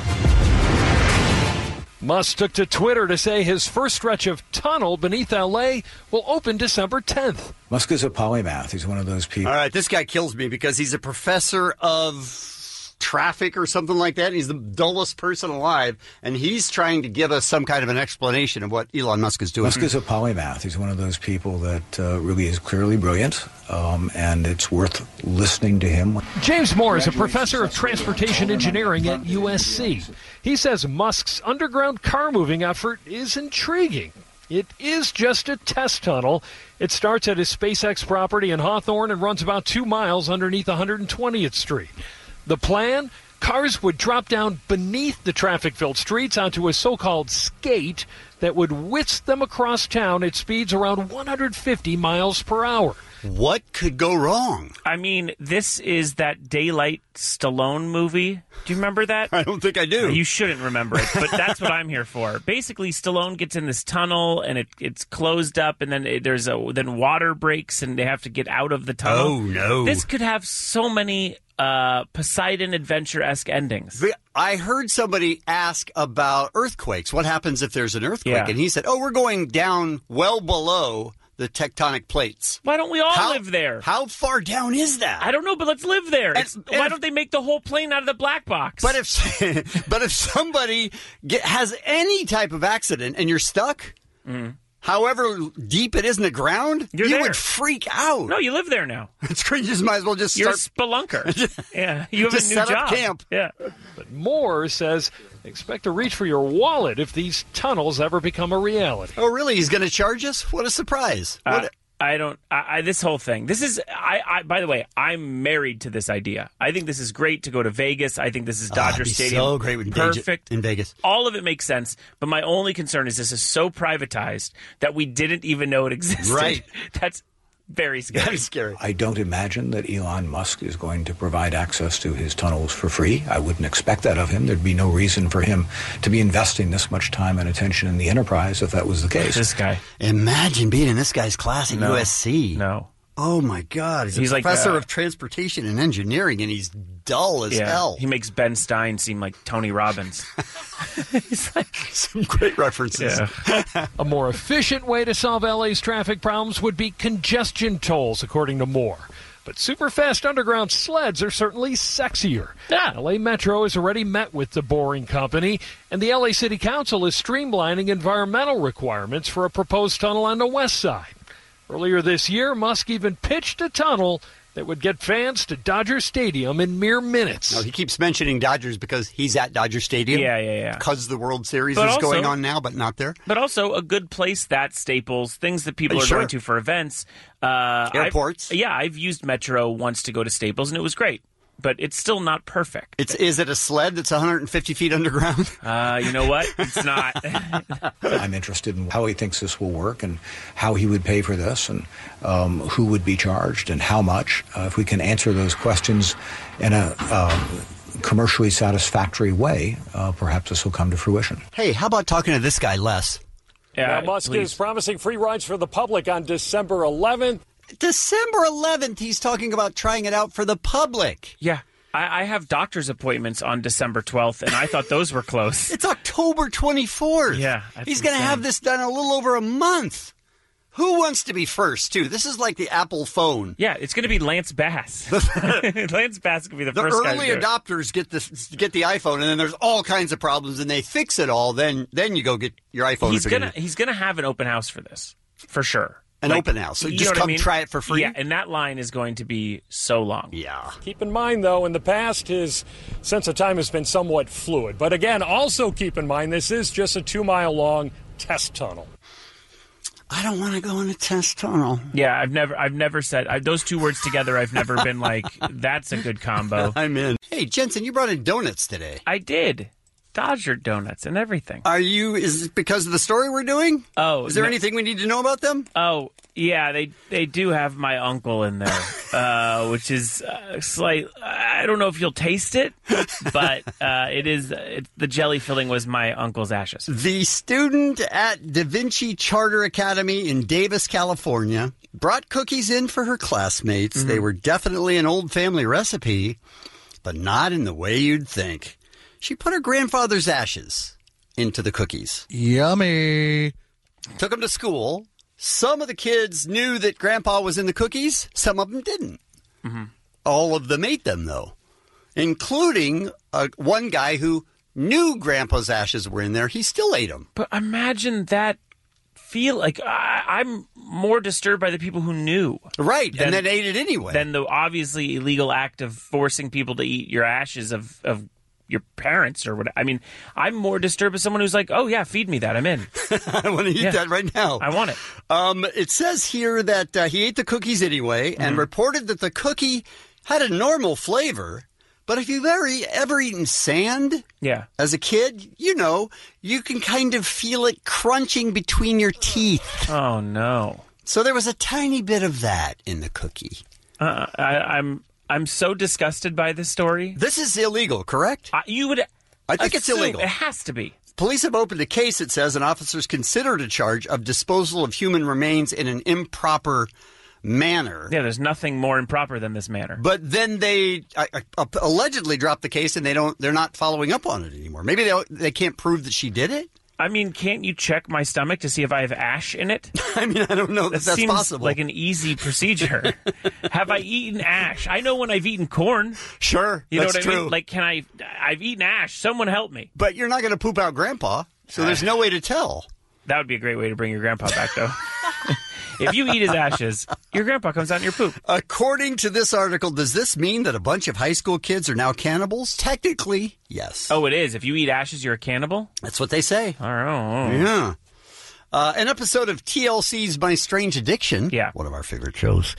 Musk took to Twitter to say his first stretch of tunnel beneath L.A. will open December 10th.
Musk is a polymath. He's one of those people.
All right, this guy kills me because he's a professor of traffic or something like that. He's the dullest person alive, and he's trying to give us some kind of an explanation of what Elon Musk is doing.
Musk is a polymath. He's one of those people that really is clearly brilliant, and it's worth listening to him.
James Moore is a professor of transportation engineering at USC. He says Musk's underground car-moving effort is intriguing. It is just a test tunnel. It starts at his SpaceX property in Hawthorne and runs about 2 miles underneath 120th Street. The plan? Cars would drop down beneath the traffic-filled streets onto a so-called skate that would whisk them across town at speeds around 150 miles per hour.
What could go wrong?
I mean, this is that Daylight Stallone movie. Do you remember that?
I don't think I do.
You shouldn't remember it, but that's what I'm here for. Basically, Stallone gets in this tunnel, and it's closed up, and then then water breaks, and they have to get out of the tunnel.
Oh, no.
This could have so many Poseidon Adventure-esque endings.
I heard somebody ask about earthquakes. What happens if there's an earthquake?
Yeah.
And he said, we're going down well below the tectonic plates.
Why don't we all live there?
How far down is that?
I don't know, but let's live there. Why don't they make the whole plane out of the black box?
But if somebody has any type of accident and you're stuck, however deep it is in the ground, you would freak out.
No, you live there now.
It's crazy. You just might as well just
You're
start.
a spelunker. Yeah, you have
just
a new
set up
job.
camp.
Yeah.
But Moore says expect to reach for your wallet if these tunnels ever become a reality.
Oh, really? He's going to charge us? What a surprise.
This whole thing. This is, by the way, I'm married to this idea. I think this is great to go to Vegas. I think this is Dodger Stadium.
So great with
perfect
in Vegas.
All of it makes sense. But my only concern is this is so privatized that we didn't even know it existed.
Right.
That's very scary.
Very scary.
I don't imagine that Elon Musk is going to provide access to his tunnels for free. I wouldn't expect that of him. There'd be no reason for him to be investing this much time and attention in the enterprise if that was the case.
This guy.
Imagine being in this guy's class at USC.
No.
Oh, my God. He's a professor of transportation and engineering, and he's dull as hell.
He makes Ben Stein seem like Tony Robbins. He's like
some great references.
Yeah.
A more efficient way to solve LA's traffic problems would be congestion tolls, according to Moore. But super-fast underground sleds are certainly sexier.
Yeah.
LA Metro has already met with the Boring Company, and the LA City Council is streamlining environmental requirements for a proposed tunnel on the west side. Earlier this year, Musk even pitched a tunnel that would get fans to Dodger Stadium in mere minutes.
No, he keeps mentioning Dodgers because he's at Dodger Stadium.
Yeah.
Because the World Series is going on now, but not there.
But also a good place, that Staples, things that people are going to for events.
Airports.
I've used Metro once to go to Staples, and it was great. But it's still not perfect.
Is it a sled that's 150 feet underground?
You know what? It's not.
I'm interested in how he thinks this will work and how he would pay for this and who would be charged and how much. If we can answer those questions in a commercially satisfactory way, perhaps this will come to fruition.
Hey, how about talking to this guy, Les?
Now, Musk is promising free rides for the public on December 11th.
December 11th, he's talking about trying it out for the public.
Yeah. I have doctor's appointments on December 12th, and I thought those were close.
It's October 24th.
Yeah.
He's going to have this done in a little over a month. Who wants to be first, too? This is like the Apple phone.
Yeah, it's going to be Lance Bass. Lance Bass could be the first guy to do it.
The early adopters get the iPhone, and then there's all kinds of problems, and they fix it all. Then you go get your iPhone.
He's gonna have an open house for this, for sure.
An open house. So just come try it for free?
Yeah, and that line is going to be so long.
Yeah.
Keep in mind, though, in the past, his sense of time has been somewhat fluid. But again, also keep in mind, this is just a 2-mile-long test tunnel.
I don't want to go in a test tunnel.
Yeah, I've never said those two words together. I've never been like, that's a good combo.
I'm in. Hey, Jensen, you brought in donuts today.
I did. Dodger donuts and everything.
Is it because of the story we're doing?
Oh.
Is there anything we need to know about them?
Oh, yeah, they do have my uncle in there, which is slight. I don't know if you'll taste it, but the jelly filling was my uncle's ashes.
The student at Da Vinci Charter Academy in Davis, California, brought cookies in for her classmates.
Mm-hmm.
They were definitely an old family recipe, but not in the way you'd think. She put her grandfather's ashes into the cookies.
Yummy.
Took them to school. Some of the kids knew that Grandpa was in the cookies. Some of them didn't.
Mm-hmm.
All of them ate them, though, including one guy who knew Grandpa's ashes were in there. He still ate them.
But imagine that feel like I'm more disturbed by the people who knew.
Right, and then ate it anyway.
Than the obviously illegal act of forcing people to eat your ashes of your parents or what. I mean, I'm more disturbed as someone who's like, oh, yeah, feed me that. I'm in.
I want to eat that right now.
I want it.
It says here that he ate the cookies anyway and reported that the cookie had a normal flavor. But if you've ever eaten sand as a kid, you can kind of feel it crunching between your teeth.
Oh, no.
So there was a tiny bit of that in the cookie.
I'm so disgusted by this story.
This is illegal, correct?
I
think it's illegal.
It has to be.
Police have opened a case, it says, and officers considered a charge of disposal of human remains in an improper manner.
Yeah, there's nothing more improper than this manner.
But then they allegedly dropped the case, and they're not following up on it anymore. Maybe they can't prove that she did it?
I mean, can't you check my stomach to see if I have ash in it?
I mean, I don't know if that's
seems
possible.
Like an easy procedure. Have I eaten ash? I know when I've eaten corn.
Sure,
you know
that's
what I
true.
mean? Like, I've eaten ash. Someone help me.
But you're not going to poop out Grandpa, so there's no way to tell.
That would be a great way to bring your grandpa back, though. If you eat his ashes, your grandpa comes out in your poop.
According to this article, does this mean that a bunch of high school kids are now cannibals? Technically, yes.
Oh, it is. If you eat ashes, you're a cannibal?
That's what they say.
I don't know.
Yeah. An episode of TLC's My Strange Addiction, one of our favorite shows,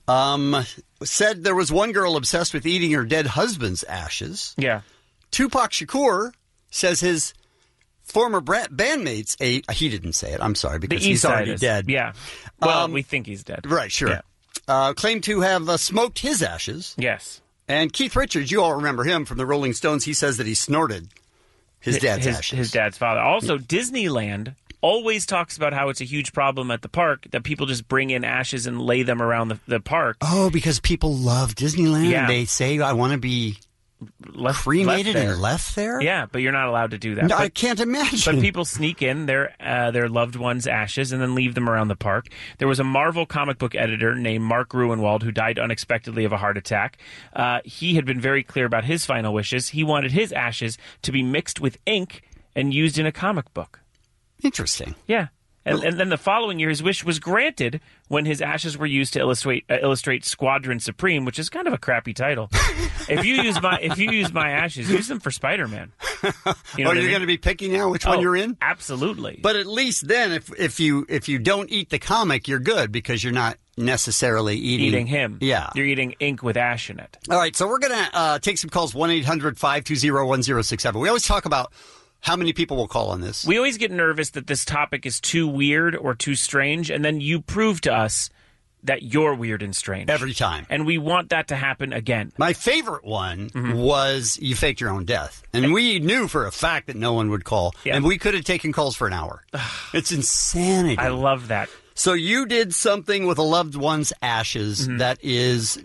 said there was one girl obsessed with eating her dead husband's ashes.
Yeah.
Tupac Shakur says his former bandmates ate. He didn't say it. I'm sorry, because he's already dead.
Yeah. Well, we think he's dead.
Right, sure. Yeah. Claimed to have smoked his ashes.
Yes.
And Keith Richards, you all remember him from the Rolling Stones. He says that he snorted his dad's ashes.
His dad's father. Also, Disneyland always talks about how it's a huge problem at the park that people just bring in ashes and lay them around the park.
Oh, because people love Disneyland.
Yeah.
They say, I want to be cremated and left there?
Yeah, but you're not allowed to do that.
No, I can't imagine.
But people sneak in their loved ones' ashes and then leave them around the park. There was a Marvel comic book editor named Mark Gruenwald who died unexpectedly of a heart attack. He had been very clear about his final wishes. He wanted his ashes to be mixed with ink and used in a comic book.
Interesting.
Yeah. And then the following year, his wish was granted when his ashes were used to illustrate Squadron Supreme, which is kind of a crappy title. If you use my ashes, use them for Spider-Man. You know
you're going to be picking now which one you're in?
Absolutely.
But at least then, if you don't eat the comic, you're good because you're not necessarily eating
him.
Yeah,
you're eating ink with ash in it.
All right, so we're going to take some calls. 1-800-520-1067. We always talk about how many people will call on this?
We always get nervous that this topic is too weird or too strange, and then you prove to us that you're weird and strange.
Every time.
And we want that to happen again.
My favorite one was you faked your own death. And we knew for a fact that no one would call. Yeah. And we could have taken calls for an hour. It's insanity.
I love that.
So you did something with a loved one's ashes that is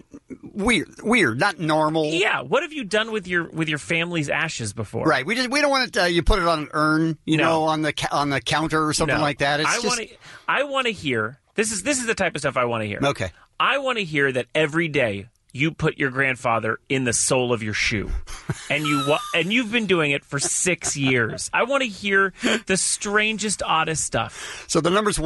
weird, not normal.
Yeah, what have you done with your family's ashes before?
Right, we don't want it. You put it on an urn, on the counter or something like that.
I want to hear. This is the type of stuff I want to hear.
Okay,
I want to hear that every day you put your grandfather in the sole of your shoe, and you've been doing it for 6 years. I want to hear the strangest, oddest stuff.
So the number's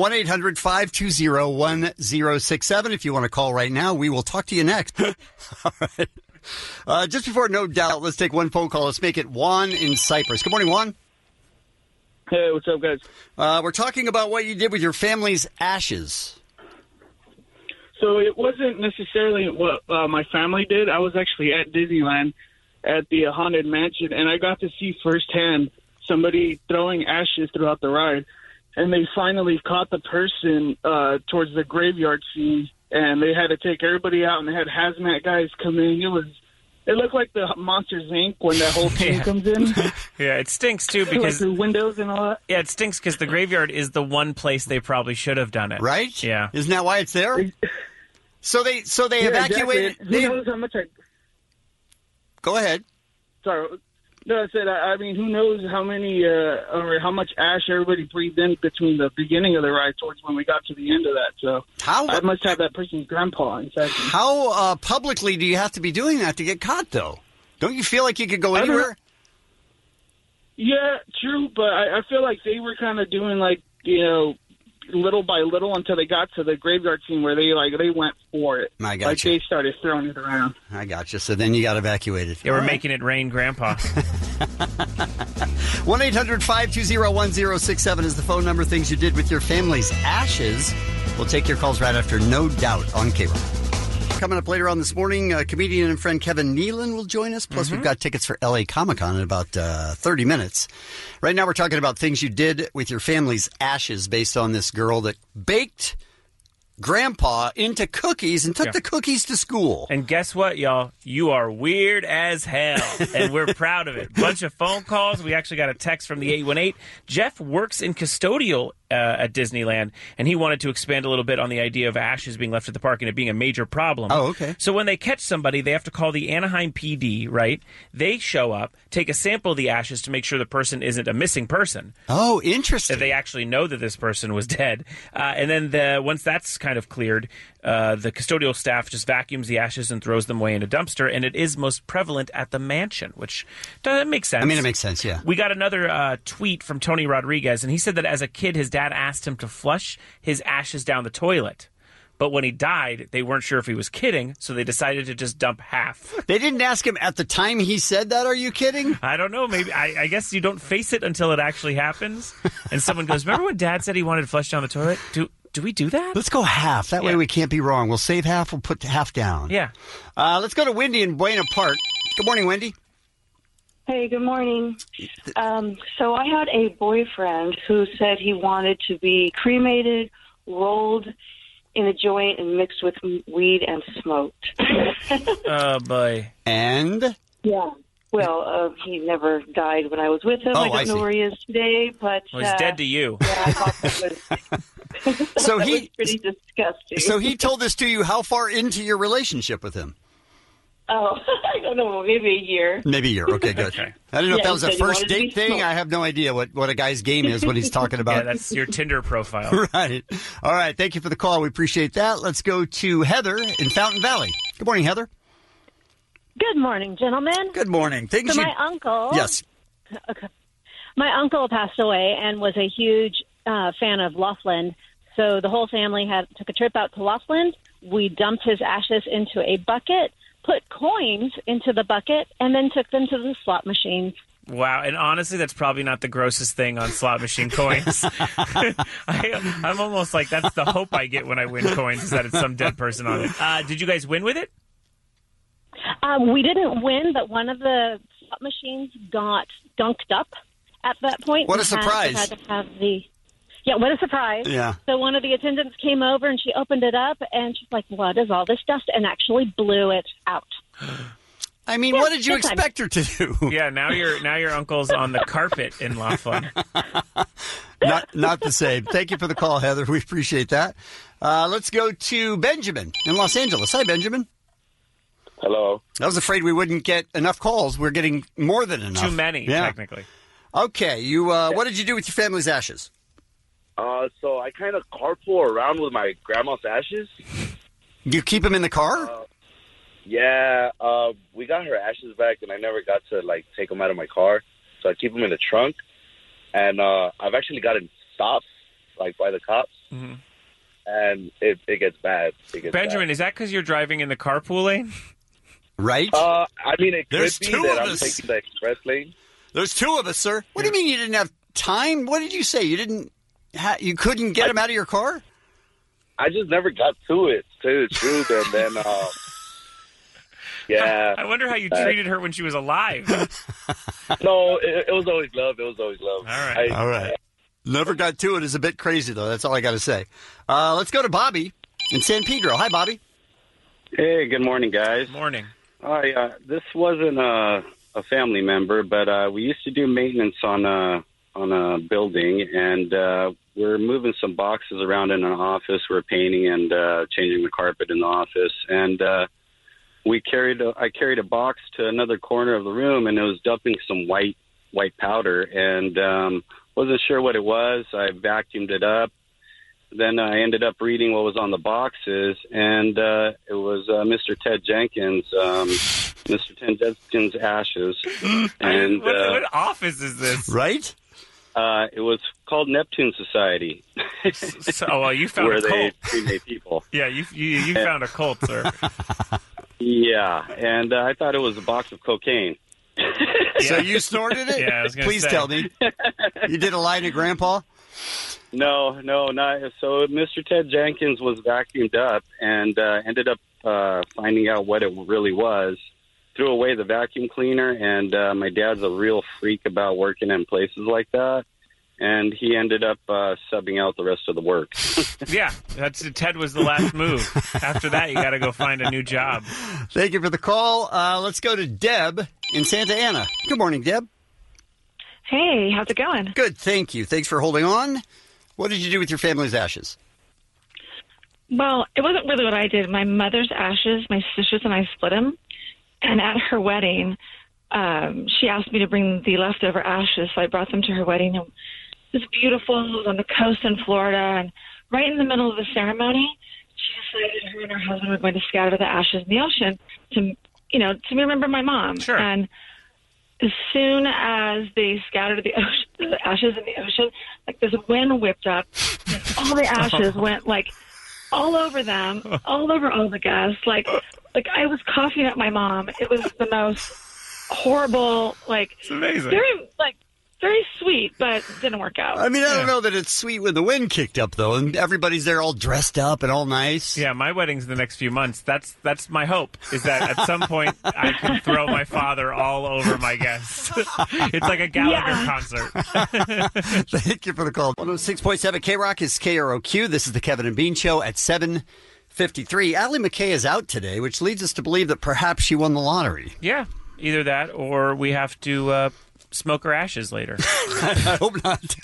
1-800-520-1067. If you want to call right now, we will talk to you next. All right. Just before No Doubt, let's take one phone call. Let's make it Juan in Cyprus. Good morning, Juan.
Hey, what's up, guys?
We're talking about what you did with your family's ashes.
So it wasn't necessarily what my family did. I was actually at Disneyland, at the Haunted Mansion, and I got to see firsthand somebody throwing ashes throughout the ride. And they finally caught the person towards the graveyard scene, and they had to take everybody out, and they had hazmat guys come in. It looked like the Monsters, Inc. when that whole team comes in.
Yeah, it stinks, too, because...
like through windows and all that.
Yeah, it stinks because the graveyard is the one place they probably should have done it.
Right?
Yeah.
Isn't that why it's there? So they evacuated...
Exactly. Who knows how much
Go ahead.
Sorry. No, I said, I mean, who knows how many or how much ash everybody breathed in between the beginning of the ride towards when we got to the end of that. So I must have that person's grandpa inside.
How publicly do you have to be doing that to get caught, though? Don't you feel like you could go anywhere?
Yeah, true, but I feel like they were kind of doing little by little until they got to the graveyard scene where they went for it.
I got
like
you.
They started throwing it around.
I got you. So then you got evacuated.
Yeah, we're making it rain, Grandpa.
1-800-520-1067 is the phone number. Things you did with your family's ashes. We'll take your calls right after No Doubt on K-Rock. Coming up later on this morning, comedian and friend Kevin Nealon will join us. Plus, we've got tickets for LA Comic-Con in about 30 minutes. Right now, we're talking about things you did with your family's ashes based on this girl that baked Grandpa into cookies and took the cookies to school.
And guess what, y'all? You are weird as hell, and we're proud of it. Bunch of phone calls. We actually got a text from the 818. Jeff works in custodial at Disneyland, and he wanted to expand a little bit on the idea of ashes being left at the park and it being a major problem.
Oh, okay.
So when they catch somebody, they have to call the Anaheim PD, right? They show up, take a sample of the ashes to make sure the person isn't a missing person.
Oh, interesting.
That they actually know that this person was dead. And then once that's kind of cleared, the custodial staff just vacuums the ashes and throws them away in a dumpster, and it is most prevalent at the mansion, which doesn't make sense.
I mean, it makes sense, yeah.
We got another tweet from Tony Rodriguez, and he said that as a kid, his dad asked him to flush his ashes down the toilet. But when he died, they weren't sure if he was kidding, so they decided to just dump half.
They didn't ask him at the time he said that, are you kidding?
I don't know. Maybe I guess you don't face it until it actually happens. And someone goes, remember when Dad said he wanted to flush down the toilet? Do we do that?
Let's go half. That way we can't be wrong. We'll save half. We'll put half down.
Yeah.
Let's go to Wendy in Buena Park. Good morning, Wendy.
Hey, good morning. So I had a boyfriend who said he wanted to be cremated, rolled in a joint, and mixed with weed and smoked.
Oh, boy.
And?
Yeah. Well, he never died when I was with him. I don't know where he is today, but...
Well, he's dead to you.
Yeah, I thought that was...
So
that was pretty disgusting.
So he told this to you how far into your relationship with him?
Oh, I don't know, maybe a year.
Maybe a year. Okay, good.
Okay.
I didn't know if that was a
he said he
first
wanted to be
date thing.
smoked.
I have no idea what a guy's game is, what he's talking about.
Yeah, that's your Tinder profile.
Right. All right. Thank you for the call. We appreciate that. Let's go to Heather in Fountain Valley. Good morning, Heather.
Good morning, gentlemen.
Good morning. Things
my uncle.
Yes.
Okay. My uncle passed away and was a huge fan of Laughlin. So the whole family took a trip out to Laughlin. We dumped his ashes into a bucket, put coins into the bucket, and then took them to the slot machines.
Wow, and honestly, that's probably not the grossest thing on slot machine coins. I'm almost like that's the hope I get when I win coins, is that it's some dead person on it. Did you guys win with it?
We didn't win, but one of the slot machines got gunked up at that point.
What a surprise.
Had to have Yeah, what a surprise.
Yeah.
So one of the attendants came over and she opened it up and she's like, what is all this dust? And actually blew it out.
I mean, what did you expect her to do?
Yeah, now your uncle's on the carpet in Laughlin.
Not the same. Thank you for the call, Heather. We appreciate that. Let's go to Benjamin in Los Angeles. Hi, Benjamin.
Hello.
I was afraid we wouldn't get enough calls. We're getting more than enough.
Too many, technically.
Okay, what did you do with your family's ashes?
So I kind of carpool around with my grandma's ashes.
You keep them in the car?
Yeah. We got her ashes back, and I never got to take them out of my car. So I keep them in the trunk, and I've actually gotten stopped by the cops.
Mm-hmm.
And it gets bad.
Benjamin, is that because you're driving in the carpool lane?
Right?
I mean, it
There's
could be
two
that
of
I'm
us.
taking the express lane.
There's two of us, sir. What do you mean you didn't have time? What did you say? You didn't? You couldn't get them out of your car?
I just never got to it, to tell you the truth. And then, Yeah.
I wonder how you treated her when she was alive.
No, it was always love. It was always love.
All
right. Never got to it is a bit crazy, though. That's all I got to say. Let's go to Bobby in San Pedro. Hi, Bobby.
Hey, good morning, guys.
Morning.
This wasn't a family member, but we used to do maintenance on a building, and we're moving some boxes around in an office. We're painting and changing the carpet in the office, and I carried a box to another corner of the room, and it was dumping some white powder, and wasn't sure what it was. I vacuumed it up. Then I ended up reading what was on the boxes, and it was Mr. Ted Jenkins, Mr. Ted Jenkins' ashes. And
what office is this?
Right?
It was called Neptune Society.
Well, you found
where
a cult.
they cremate people.
Yeah, you found a cult, sir.
Yeah, and I thought it was a box of cocaine.
So you snorted it?
Yeah, I was going to
Please tell me. You did a line of Grandpa?
No, not. So Mr. Ted Jenkins was vacuumed up and ended up finding out what it really was. Threw away the vacuum cleaner, and my dad's a real freak about working in places like that. And he ended up subbing out the rest of the work.
Yeah, Ted was the last move. After that, you got to go find a new job.
Thank you for the call. Let's go to Deb in Santa Ana. Good morning, Deb.
Hey, how's it going?
Good, thank you. Thanks for holding on. What did you do with your family's ashes?
Well, it wasn't really what I did. My mother's ashes, my sisters and I split them. And at her wedding, she asked me to bring the leftover ashes, so I brought them to her wedding. And it was beautiful. It was on the coast in Florida. And right in the middle of the ceremony, she decided her and her husband were going to scatter the ashes in the ocean to remember my mom.
Sure.
And as soon as they scattered the ashes in the ocean, like this wind whipped up, and all the ashes went like all over them, all over all the guests. Like I was coughing at my mom. It was the most horrible.
It's amazing.
Very sweet, but didn't work out.
I mean, I don't know that it's sweet when the wind kicked up, though, and everybody's there all dressed up and all nice.
Yeah, my wedding's the next few months. That's my hope, is that at some point I can throw my father all over my guests. It's like a Gallagher concert.
Thank you for the call. 106.7 K-Rock is KROQ. This is the Kevin and Bean Show at 7:53. Allie McKay is out today, which leads us to believe that perhaps she won the lottery.
Yeah, either that or we have to smoke her ashes later.
I hope not.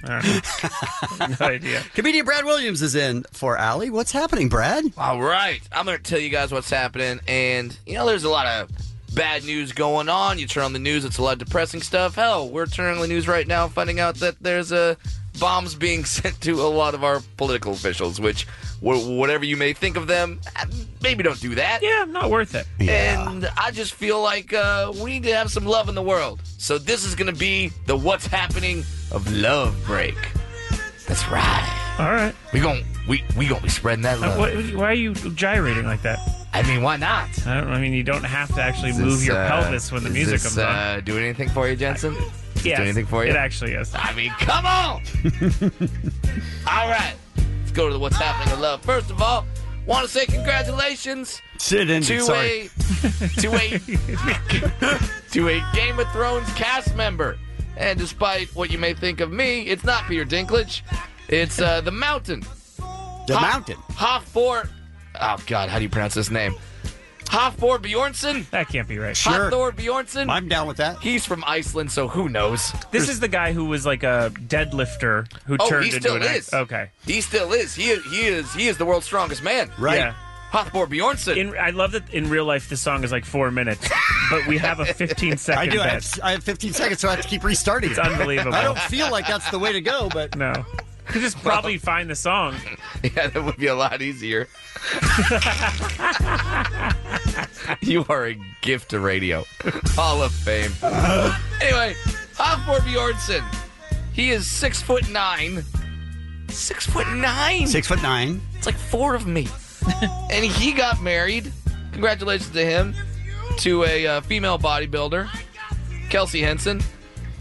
No idea.
Comedian Brad Williams is in for Allie. What's happening, Brad?
All right. I'm going to tell you guys what's happening. And, there's a lot of bad news going on. You turn on the news, it's a lot of depressing stuff. Hell, we're turning on the news right now finding out that there's bombs being sent to a lot of our political officials, which, whatever you may think of them, maybe don't do that.
Yeah, not worth it.
Yeah.
And I just feel like we need to have some love in the world. So this is going to be the What's Happening of Love break. That's right.
All right.
We gonna be spreading that love.
Why are you gyrating like that?
I mean, why not?
You don't have to actually move your pelvis when the music comes on.
Do anything for you, Jensen?
Yes,
do anything for you?
It actually is.
I mean, come on! All right. Let's go to the What's Happening of Love. First of all, want to say congratulations to a Game of Thrones cast member. And despite what you may think of me, it's not Peter Dinklage. It's the Mountain.
The Mountain?
Hafthor. Oh, God, how do you pronounce this name? Hafthor Bjornsson?
That can't be right.
Sure.
Hafthor Bjornsson?
I'm down with that.
He's from Iceland, so who knows?
This is the guy who was like a deadlifter who turned
he
into
still
an
is.
Okay.
He still is. He is the world's strongest man.
Right.
Yeah.
Hafthor Bjornsson.
I love that in real life this song is like 4 minutes, but we have a 15-second
I do.
bit.
I have 15 seconds, so I have to keep restarting.
It's unbelievable.
I don't feel like that's the way to go, but
no. You could just probably find the song.
Yeah, that would be a lot easier. You are a gift to radio. Hall of Fame. Anyway, Hafthor Bjornsson. He is 6'9". 6'9".
6'9".
It's like 4 of me. And he got married. Congratulations to him. To a female bodybuilder, Kelsey Henson.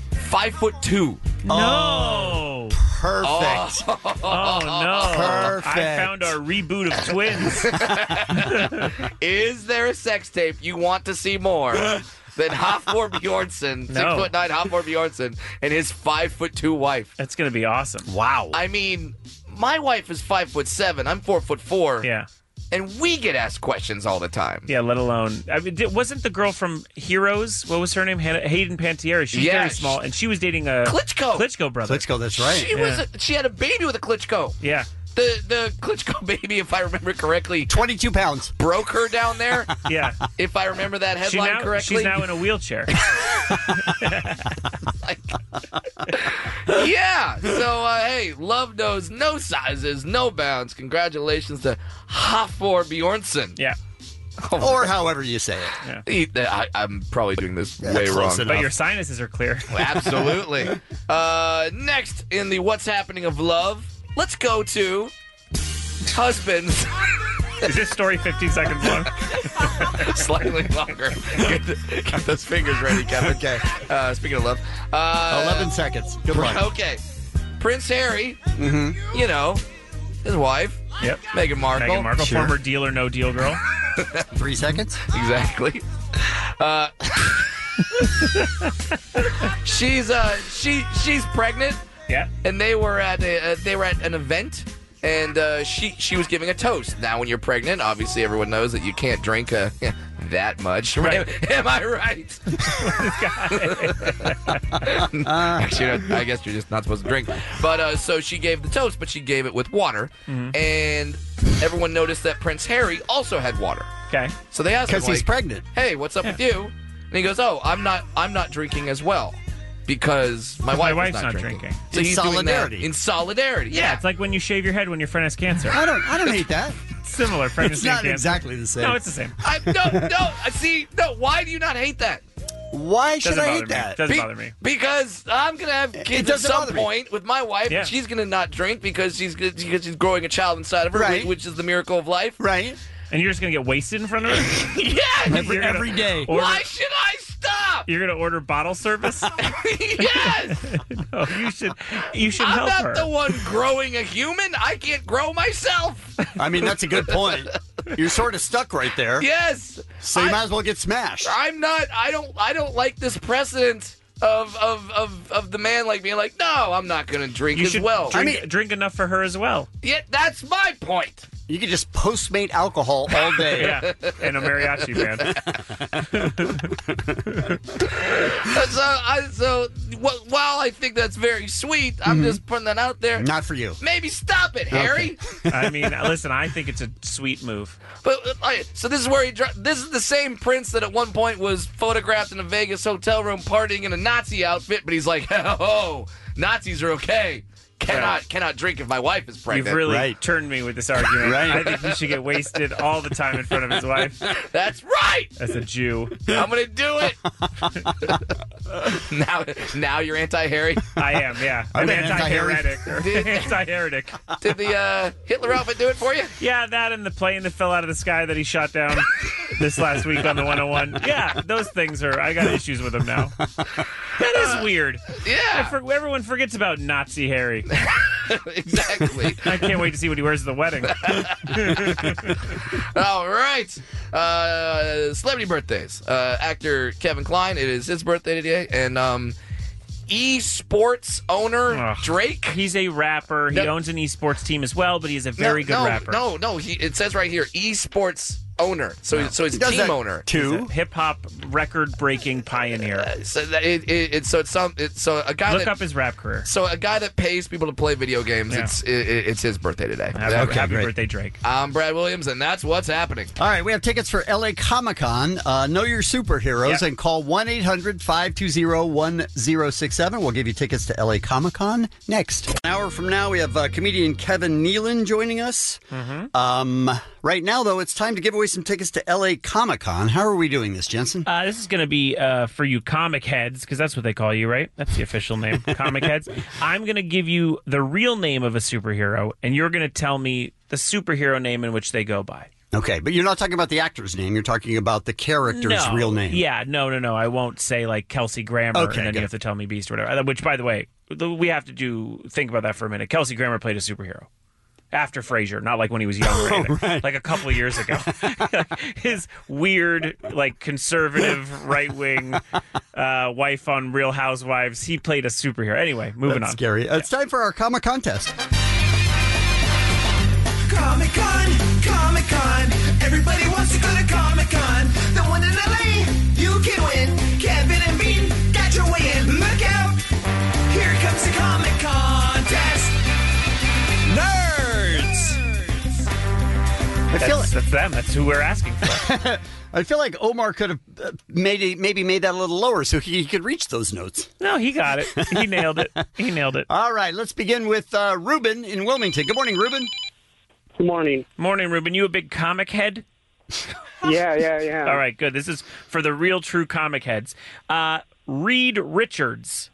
5'2".
No.
Perfect.
Oh no.
Perfect.
I found our reboot of Twins.
Is there a sex tape you want to see more than Hafþór Bjornsson, 6'9" Hafþór Bjornsson, and his 5'2" wife?
That's going to be awesome.
Wow.
I mean, my wife is 5'7". I'm 4'4".
Yeah.
And we get asked questions all the time.
Yeah, let alone... I mean, wasn't the girl from Heroes, what was her name? Hayden Panettiere. She's very small, and she was dating a... Klitschko brother.
Klitschko, that's right.
She had a baby with a Klitschko.
Yeah.
The Klitschko baby, if I remember correctly...
22 pounds.
Broke her down there.
Yeah.
If I remember that headline correctly.
She's now in a wheelchair.
Yeah. So, hey, love knows no sizes, no bounds. Congratulations to Hafþór Bjornsson.
Yeah.
Or however you say it.
Yeah. I'm probably doing this way wrong.
But your sinuses are clear.
Absolutely. Next in the What's Happening of Love, let's go to husbands.
Is this story 15 seconds long?
Slightly longer. Get those fingers ready, Kevin.
Okay.
Speaking of love.
11 seconds. Good luck.
Okay. Prince Harry, you know, his wife,
Yep.
Meghan Markle.
Meghan Markle,
Sure.
former Deal or No Deal girl.
3 seconds.
Exactly. She's pregnant.
Yeah.
And they were at an event, and she was giving a toast. Now, when you're pregnant, obviously everyone knows that you can't drink that much.
Right.
Am I right? Actually, I guess you're just not supposed to drink. But so she gave the toast, but she gave it with water, and everyone noticed that Prince Harry also had water.
Okay.
So they asked him,
Because he's pregnant.
"Hey, what's up with you?" And he goes, "Oh, I'm not drinking as well." Because my wife's not drinking. So
In
he's
solidarity.
doing that in solidarity.
Yeah, it's like when you shave your head when your friend has cancer.
I don't hate that.
Similar
It's
pregnancy
not
and cancer.
exactly the same.
No, it's the same.
No. Why do you not hate that?
Why should
Doesn't
I
bother
hate
me.
that?
Doesn't bother me.
Because I'm gonna have kids at
doesn't
some
bother me.
point with my wife,
Yeah.
and she's gonna not drink because she's growing a child inside of her,
Right.
which is the miracle of life.
Right.
And you're just going to get wasted in front of her?
Yes.
Every day.
Why should I stop?
You're going to order bottle service?
Yes.
No, you should
I'm
help
not
her.
the one growing a human. I can't grow myself.
I mean, that's a good point. You're sort of stuck right there.
Yes.
So you might as well get smashed.
I'm not. I don't like this precedent of the man like being like, no, I'm not going to drink
You
as
should
well.
drink enough for her as well.
Yeah, that's my point.
You could just Postmate alcohol all day.
Yeah, and a mariachi band.
While I think that's very sweet, I'm just putting that out there.
Not for you.
Maybe stop it, Harry.
I mean, listen, I think it's a sweet move.
But so this is where this is the same Prince that at one point was photographed in a Vegas hotel room partying in a Nazi outfit, but he's like, oh, Nazis are okay. Cannot drink if my wife is pregnant.
You've really turned me with this argument.
Right.
I think he should get wasted all the time in front of his wife.
That's right.
As a Jew.
I'm going to do it. Now you're anti-Harry?
I am, yeah. I'm anti-heretic. Anti-heretic.
Did the Hitler outfit do it for you?
Yeah, that and the plane that fell out of the sky that he shot down this last week on the 101. Yeah, those things I got issues with him now. That is weird.
Yeah.
Everyone forgets about Nazi Harry.
Exactly.
I can't wait to see what he wears at the wedding.
All right. Celebrity birthdays. Actor Kevin Kline, it is his birthday today. And esports owner Drake.
He's a rapper. He owns an esports team as well, but he's a very good rapper.
No. It says right here, esports owner. So he's a team owner.
Too. Hip hop record breaking pioneer.
So a guy
Look up his rap career.
So a guy that pays people to play video games.
Yeah.
It's his birthday today.
Happy birthday, Drake.
I'm Brad Williams, and that's what's happening.
All right, we have tickets for LA Comic-Con. Know your superheroes and call 1-800-520-1067. We'll give you tickets to LA Comic-Con next. An hour from now, we have comedian Kevin Nealon joining us. Right now, though, it's time to give away some tickets to LA Comic-Con. How are we doing this, Jensen?
This is going to be for you comic heads, because that's what they call you, right? That's the official name, comic heads. I'm going to give you the real name of a superhero, and you're going to tell me the superhero name in which they go by.
Okay, but you're not talking about the actor's name. You're talking about the character's real name.
Yeah, no. I won't say like Kelsey Grammer,
Okay,
and then
good.
you have to tell me Beast or whatever. Which, by the way, we have to think about that for a minute. Kelsey Grammer played a superhero. After Frasier, not like when he was younger. Right. Like a couple of years ago. His weird, like, conservative, right-wing wife on Real Housewives. He played a superhero. Anyway, moving on.
Scary. It's time for our comic contest.
Comic-Con. Everybody wants to go to Comic-Con. The one in LA, you can win. Kevin and Bean got your way in. Look out. Here comes the comic contest.
Nerds!
That's them. That's who we're asking for.
I feel like Omar could have maybe made that a little lower so he could reach those notes.
No, he got it. He nailed it.
All right, let's begin with Ruben in Wilmington. Good morning, Ruben.
Good morning.
Morning, Ruben. You a big comic head?
Yeah.
All right, good. This is for the real true comic heads. Reed Richards.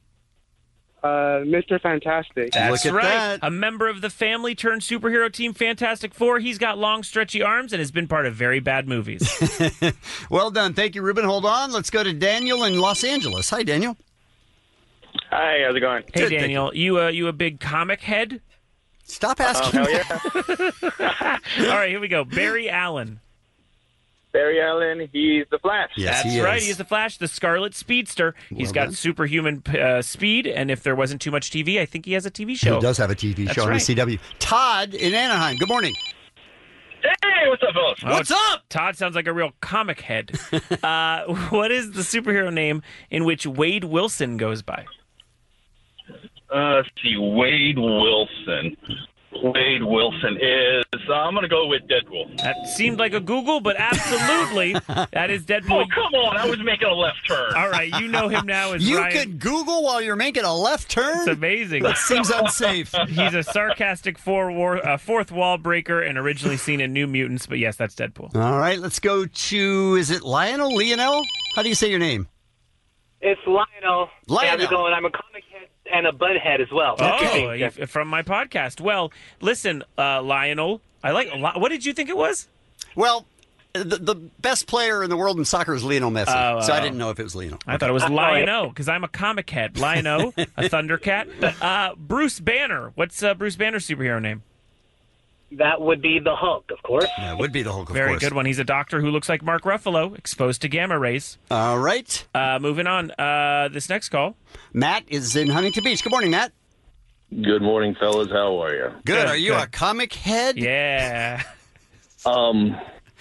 Mr. Fantastic.
That's right. A member of the family turned superhero team Fantastic Four. He's got long, stretchy arms and has been part of very bad movies.
Well done. Thank you, Ruben. Hold on. Let's go to Daniel in Los Angeles. Hi, Daniel.
Hi, how's it going?
Hey, Daniel. You a big comic head?
Stop asking.
Hell yeah.
All right, here we go. Barry Allen.
Barry Allen, he's the Flash.
Yes,
That's right. He's the Flash, the Scarlet Speedster. He's got superhuman speed, and if there wasn't too much TV, I think he has a TV show.
He does have a TV show on the CW. Todd in Anaheim. Good morning.
Hey, what's up, fellas?
What's up?
Todd sounds like a real comic head. What is the superhero name in which Wade Wilson goes by?
Let's see, Wade Wilson. Wade Wilson is, I'm going to go with Deadpool.
That seemed like a Google, but absolutely, that is Deadpool.
Oh, come on, I was making a left turn.
All right, you know him now as
You
Ryan.
could Google while you're making a left turn?
It's amazing.
That seems unsafe.
He's a sarcastic fourth wall breaker and originally seen in New Mutants, but yes, that's Deadpool.
All right, let's go to, is it Lionel? How do you say your name?
It's Lionel.
Lionel.
How's it going? I'm a comic head and a bud head as well.
Oh, from my podcast. Well, listen, Lionel, I like a lot. What did you think it was?
Well, the best player in the world in soccer is Lionel Messi, so I didn't know if it was Lionel.
I thought it was Lion-O, because I'm a comic head. Lion-O, a Thundercat. Bruce Banner. What's Bruce Banner's superhero name?
That would be the Hulk, of course.
Yeah, it would be the Hulk, of
Very
course.
good one. He's a doctor who looks like Mark Ruffalo, exposed to gamma rays.
All right.
Moving on. This next call.
Matt is in Huntington Beach. Good morning, Matt.
Good morning, fellas. How are you?
Good. Are you a comic head?
Yeah.
I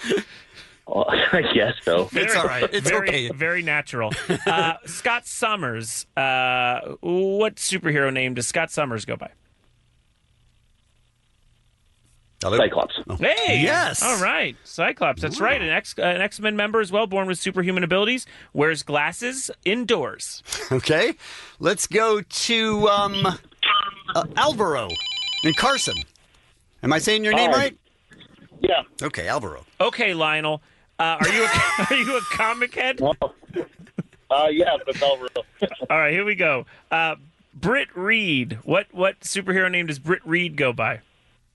guess so.
It's all right. It's okay.
Very natural. Scott Summers. What superhero name does Scott Summers go by?
Cyclops.
Oh.
Hey!
Yes!
All right. Cyclops. That's right. An X-Men member as well, born with superhuman abilities, wears glasses indoors.
Okay. Let's go to Alvaro in Carson. Am I saying your name right?
Yeah.
Okay, Alvaro.
Okay, Lionel. Are you a comic head?
Yeah, that's Alvaro.
All right, here we go. Britt Reed. What superhero name does Britt Reed go by?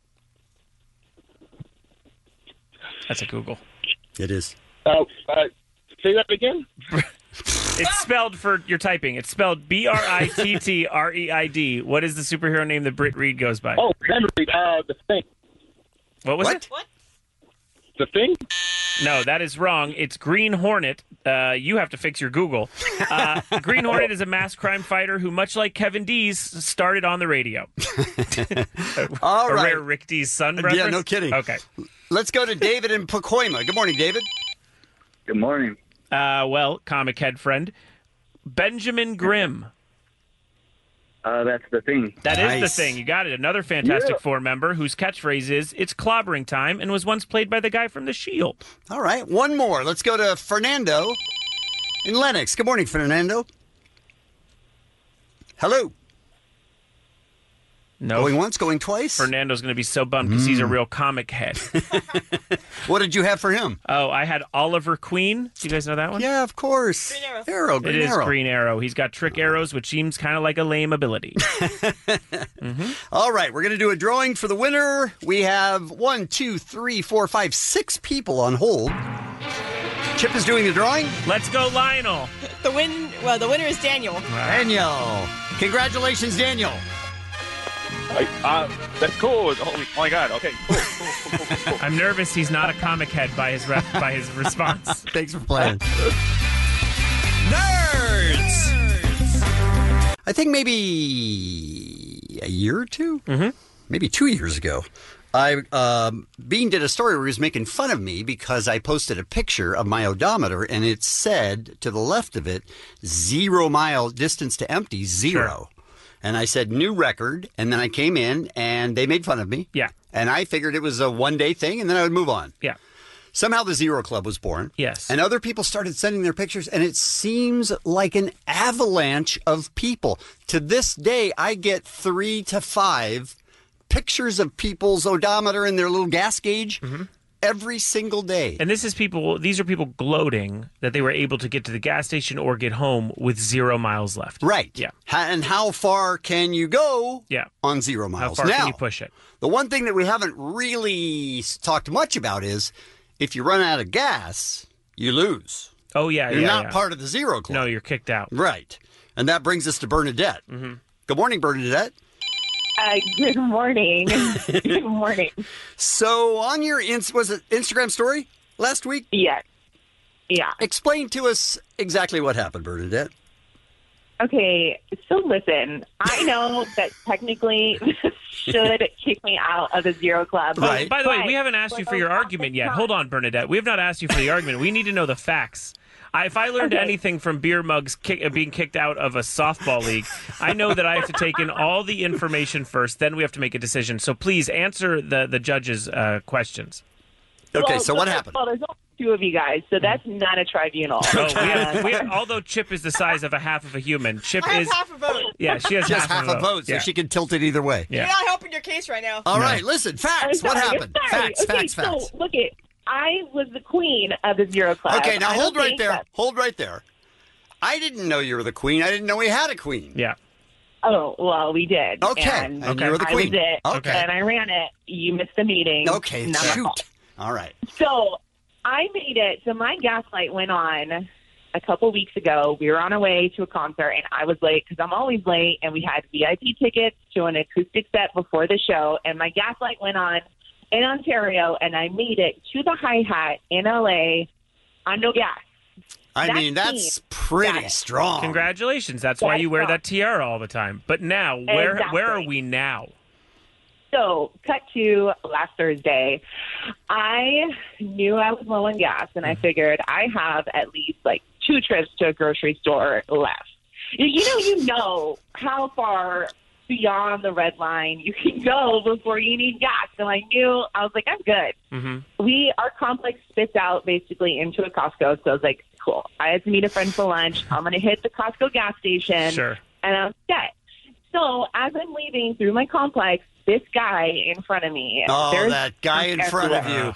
That's a Google.
It is.
Say that again?
It's spelled for your typing. It's spelled Brittreid. What is the superhero name that Britt Reed goes by?
Oh, Henry, the Thing.
What was it?
What? The Thing?
No, that is wrong. It's Green Hornet. You have to fix your Google. Green Hornet is a mass crime fighter who, much like Kevin Dees, started on the radio.
All right.
Rare Rick Dees' son reference?
Yeah, no kidding.
Okay.
Let's go to David in Pacoima. Good morning, David.
Good morning.
Well, comic head friend, Benjamin Grimm.
That's the Thing.
That is the Thing. You got it. Another Fantastic Four member whose catchphrase is, "It's clobbering time," and was once played by the guy from The Shield.
All right, one more. Let's go to Fernando in Lenox. Good morning, Fernando. Hello.
No.
Going once, going twice?
Fernando's going to be so bummed because he's a real comic head.
What did you have for him?
Oh, I had Oliver Queen. Do you guys know that one?
Yeah, of course.
Green Arrow.
Green
It is
Arrow.
Green Arrow. He's got trick arrows, which seems kind of like a lame ability.
All right, we're going to do a drawing for the winner. We have 6 people on hold. Chip is doing the drawing.
Let's go, Lionel.
The winner is Daniel.
Daniel. Congratulations, Daniel.
That's cool. Oh my God. Okay, cool.
I'm nervous he's not a comic head by his response.
Thanks for playing.
Nerds!
I think maybe a year or two, maybe 2 years ago, Bean did a story where he was making fun of me because I posted a picture of my odometer and it said to the left of it, 0 mile distance to empty, 0. Sure. And I said, new record. And then I came in and they made fun of me.
Yeah.
And I figured it was a one-day thing and then I would move on.
Yeah.
Somehow the Zero Club was born.
Yes.
And other people started sending their pictures, and it seems like an avalanche of people. To this day, I get 3 to 5 pictures of people's odometer and their little gas gauge every single day.
And these are people gloating that they were able to get to the gas station or get home with 0 miles left.
Right.
Yeah.
And how far can you go on 0 miles?
How far
now,
can you push it?
The one thing that we haven't really talked much about is if you run out of gas, you lose.
Oh, yeah.
You're not part of the Zero Club.
No, you're kicked out.
Right. And that brings us to Bernadette. Good morning, Bernadette.
Good morning. Good morning.
So on your was it Instagram story last week?
Yes. Yeah.
Explain to us exactly what happened, Bernadette.
Okay, so listen, I know that technically this should kick me out of the Zero Club.
Right. By the way, we haven't asked you for your argument yet. Hold on, Bernadette. We have not asked you for the argument. We need to know the facts. If I learned anything from Beer Mugs being kicked out of a softball league, I know that I have to take in all the information first, then we have to make a decision. So please answer the judges' questions.
Okay, so what happened?
Well, there's only 2 of you guys, so that's not a tribunal.
Although Chip is the size of a half of a human, Chip
I have
is
half a vote.
Yeah, she has
half a vote, so she can tilt it either way.
You're not helping your case right now.
All right, listen, facts. What happened? Facts,
okay,
facts.
So, look it. I was the queen of the Zero Club.
Okay, now hold right there.
that-
Hold right there. I didn't know you were the queen. I didn't know we had a queen.
Yeah.
Oh, well, we did.
Okay,
And
and you were the queen.
I was it.
Okay.
And I ran it. You missed the meeting.
Okay,
Not my
shoot.
fault.
All right.
So I made it. So my gaslight went on a couple weeks ago. We were on our way to a concert, and I was late because I'm always late. And we had VIP tickets to an acoustic set before the show, and my gaslight went on in Ontario, and I made it to the Hi-Hat in LA on no gas.
I mean, that's pretty strong.
Congratulations. That's why you wear that tiara all the time. But now, where are we now?
So, cut to last Thursday. I knew I was low on gas, and I figured I have at least like 2 trips to a grocery store left. You know how far beyond the red line you can go before you need gas. So I was like, I'm good. Our complex spits out basically into a Costco. So I was like, cool. I had to meet a friend for lunch. I'm going to hit the Costco gas station.
Sure.
And I'm set. So as I'm leaving through my complex, this guy in front of me.
Oh, that guy in front of you.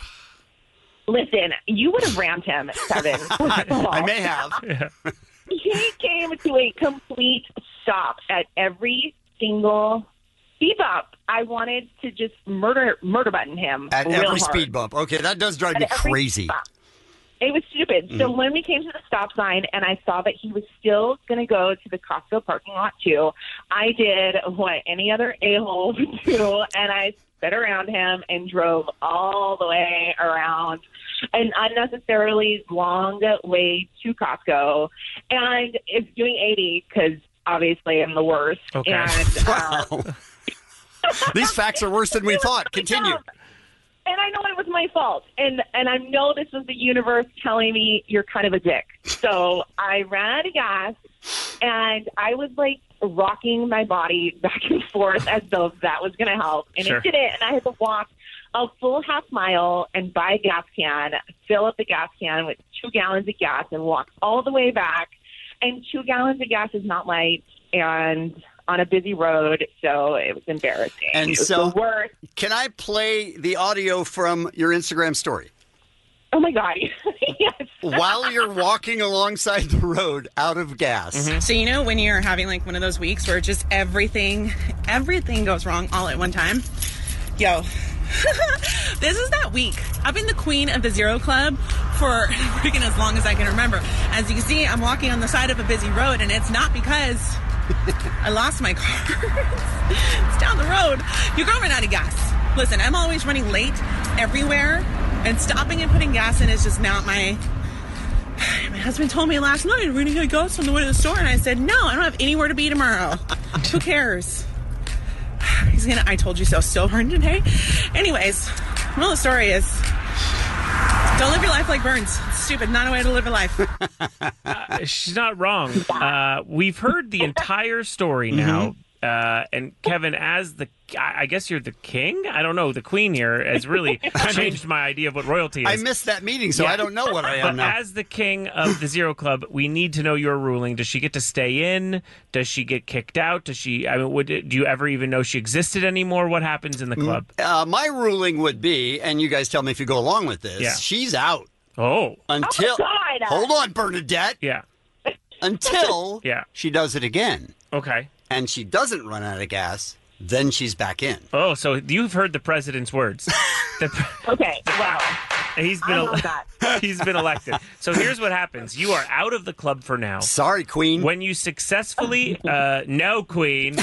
Listen, you would have rammed him, Kevin.
I may have.
He came to a complete stop at every single speed bump. I wanted to just murder button him
At
real
every
hard.
speed bump. Okay, that does drive me
At every
crazy.
stop. It was stupid. So when we came to the stop sign and I saw that he was still going to go to the Costco parking lot too, I did what any other a-hole would do, and I sped around him and drove all the way around an unnecessarily long way to Costco. And it's doing 80 because obviously I'm the worst.
Okay.
And,
These facts are worse than we thought. Continue.
And I know it was my fault. And I know this was the universe telling me you're kind of a dick. So I ran out of gas, and I was like rocking my body back and forth as though that was going to help. And
Sure.
it didn't. And I had to walk a full half mile and buy a gas can, fill up the gas can with 2 gallons of gas, and walk all the way back. And 2 gallons of gas is not light. And on a busy road, so it was embarrassing.
And
it was
so,
the worst.
Can I play the audio from your Instagram story?
Oh my God! Yes.
While you're walking alongside the road out of gas.
So you know when you're having like one of those weeks where just everything goes wrong all at one time? Yo, this is that week. I've been the queen of the Zero Club for freaking as long as I can remember. As you can see, I'm walking on the side of a busy road, and it's not because I lost my car. It's down the road. road. You go run out of gas. Listen, I'm always running late everywhere, and stopping and putting gas in is just not my husband told me last night, we're going to get gas on the way to the store, and I said, no, I don't have anywhere to be tomorrow. Who cares? He's going to, I told you so, still hard today. Anyways, moral of the story is, don't live your life like Burns. It's stupid. Not a way to live a life.
She's not wrong. We've heard the entire story now. And Kevin, as I guess you're the king? I don't know. The queen here has really changed my idea of what royalty is.
I missed that meeting, so I don't know what I am
but
now.
As the king of the Zero Club, we need to know your ruling. Does she get to stay in? Does she get kicked out? Does she? I mean, do you ever even know she existed anymore? What happens in the club?
My ruling would be, and you guys tell me if you go along with this, she's out.
Oh.
Until. Hold on, Bernadette.
Yeah.
Until she does it again.
Okay.
And she doesn't run out of gas, then she's back in.
Oh, so you've heard the president's words.
Okay, wow.
He's been elected. So here's what happens. You are out of the club for now.
Sorry, Queen.
When you successfully no, Queen.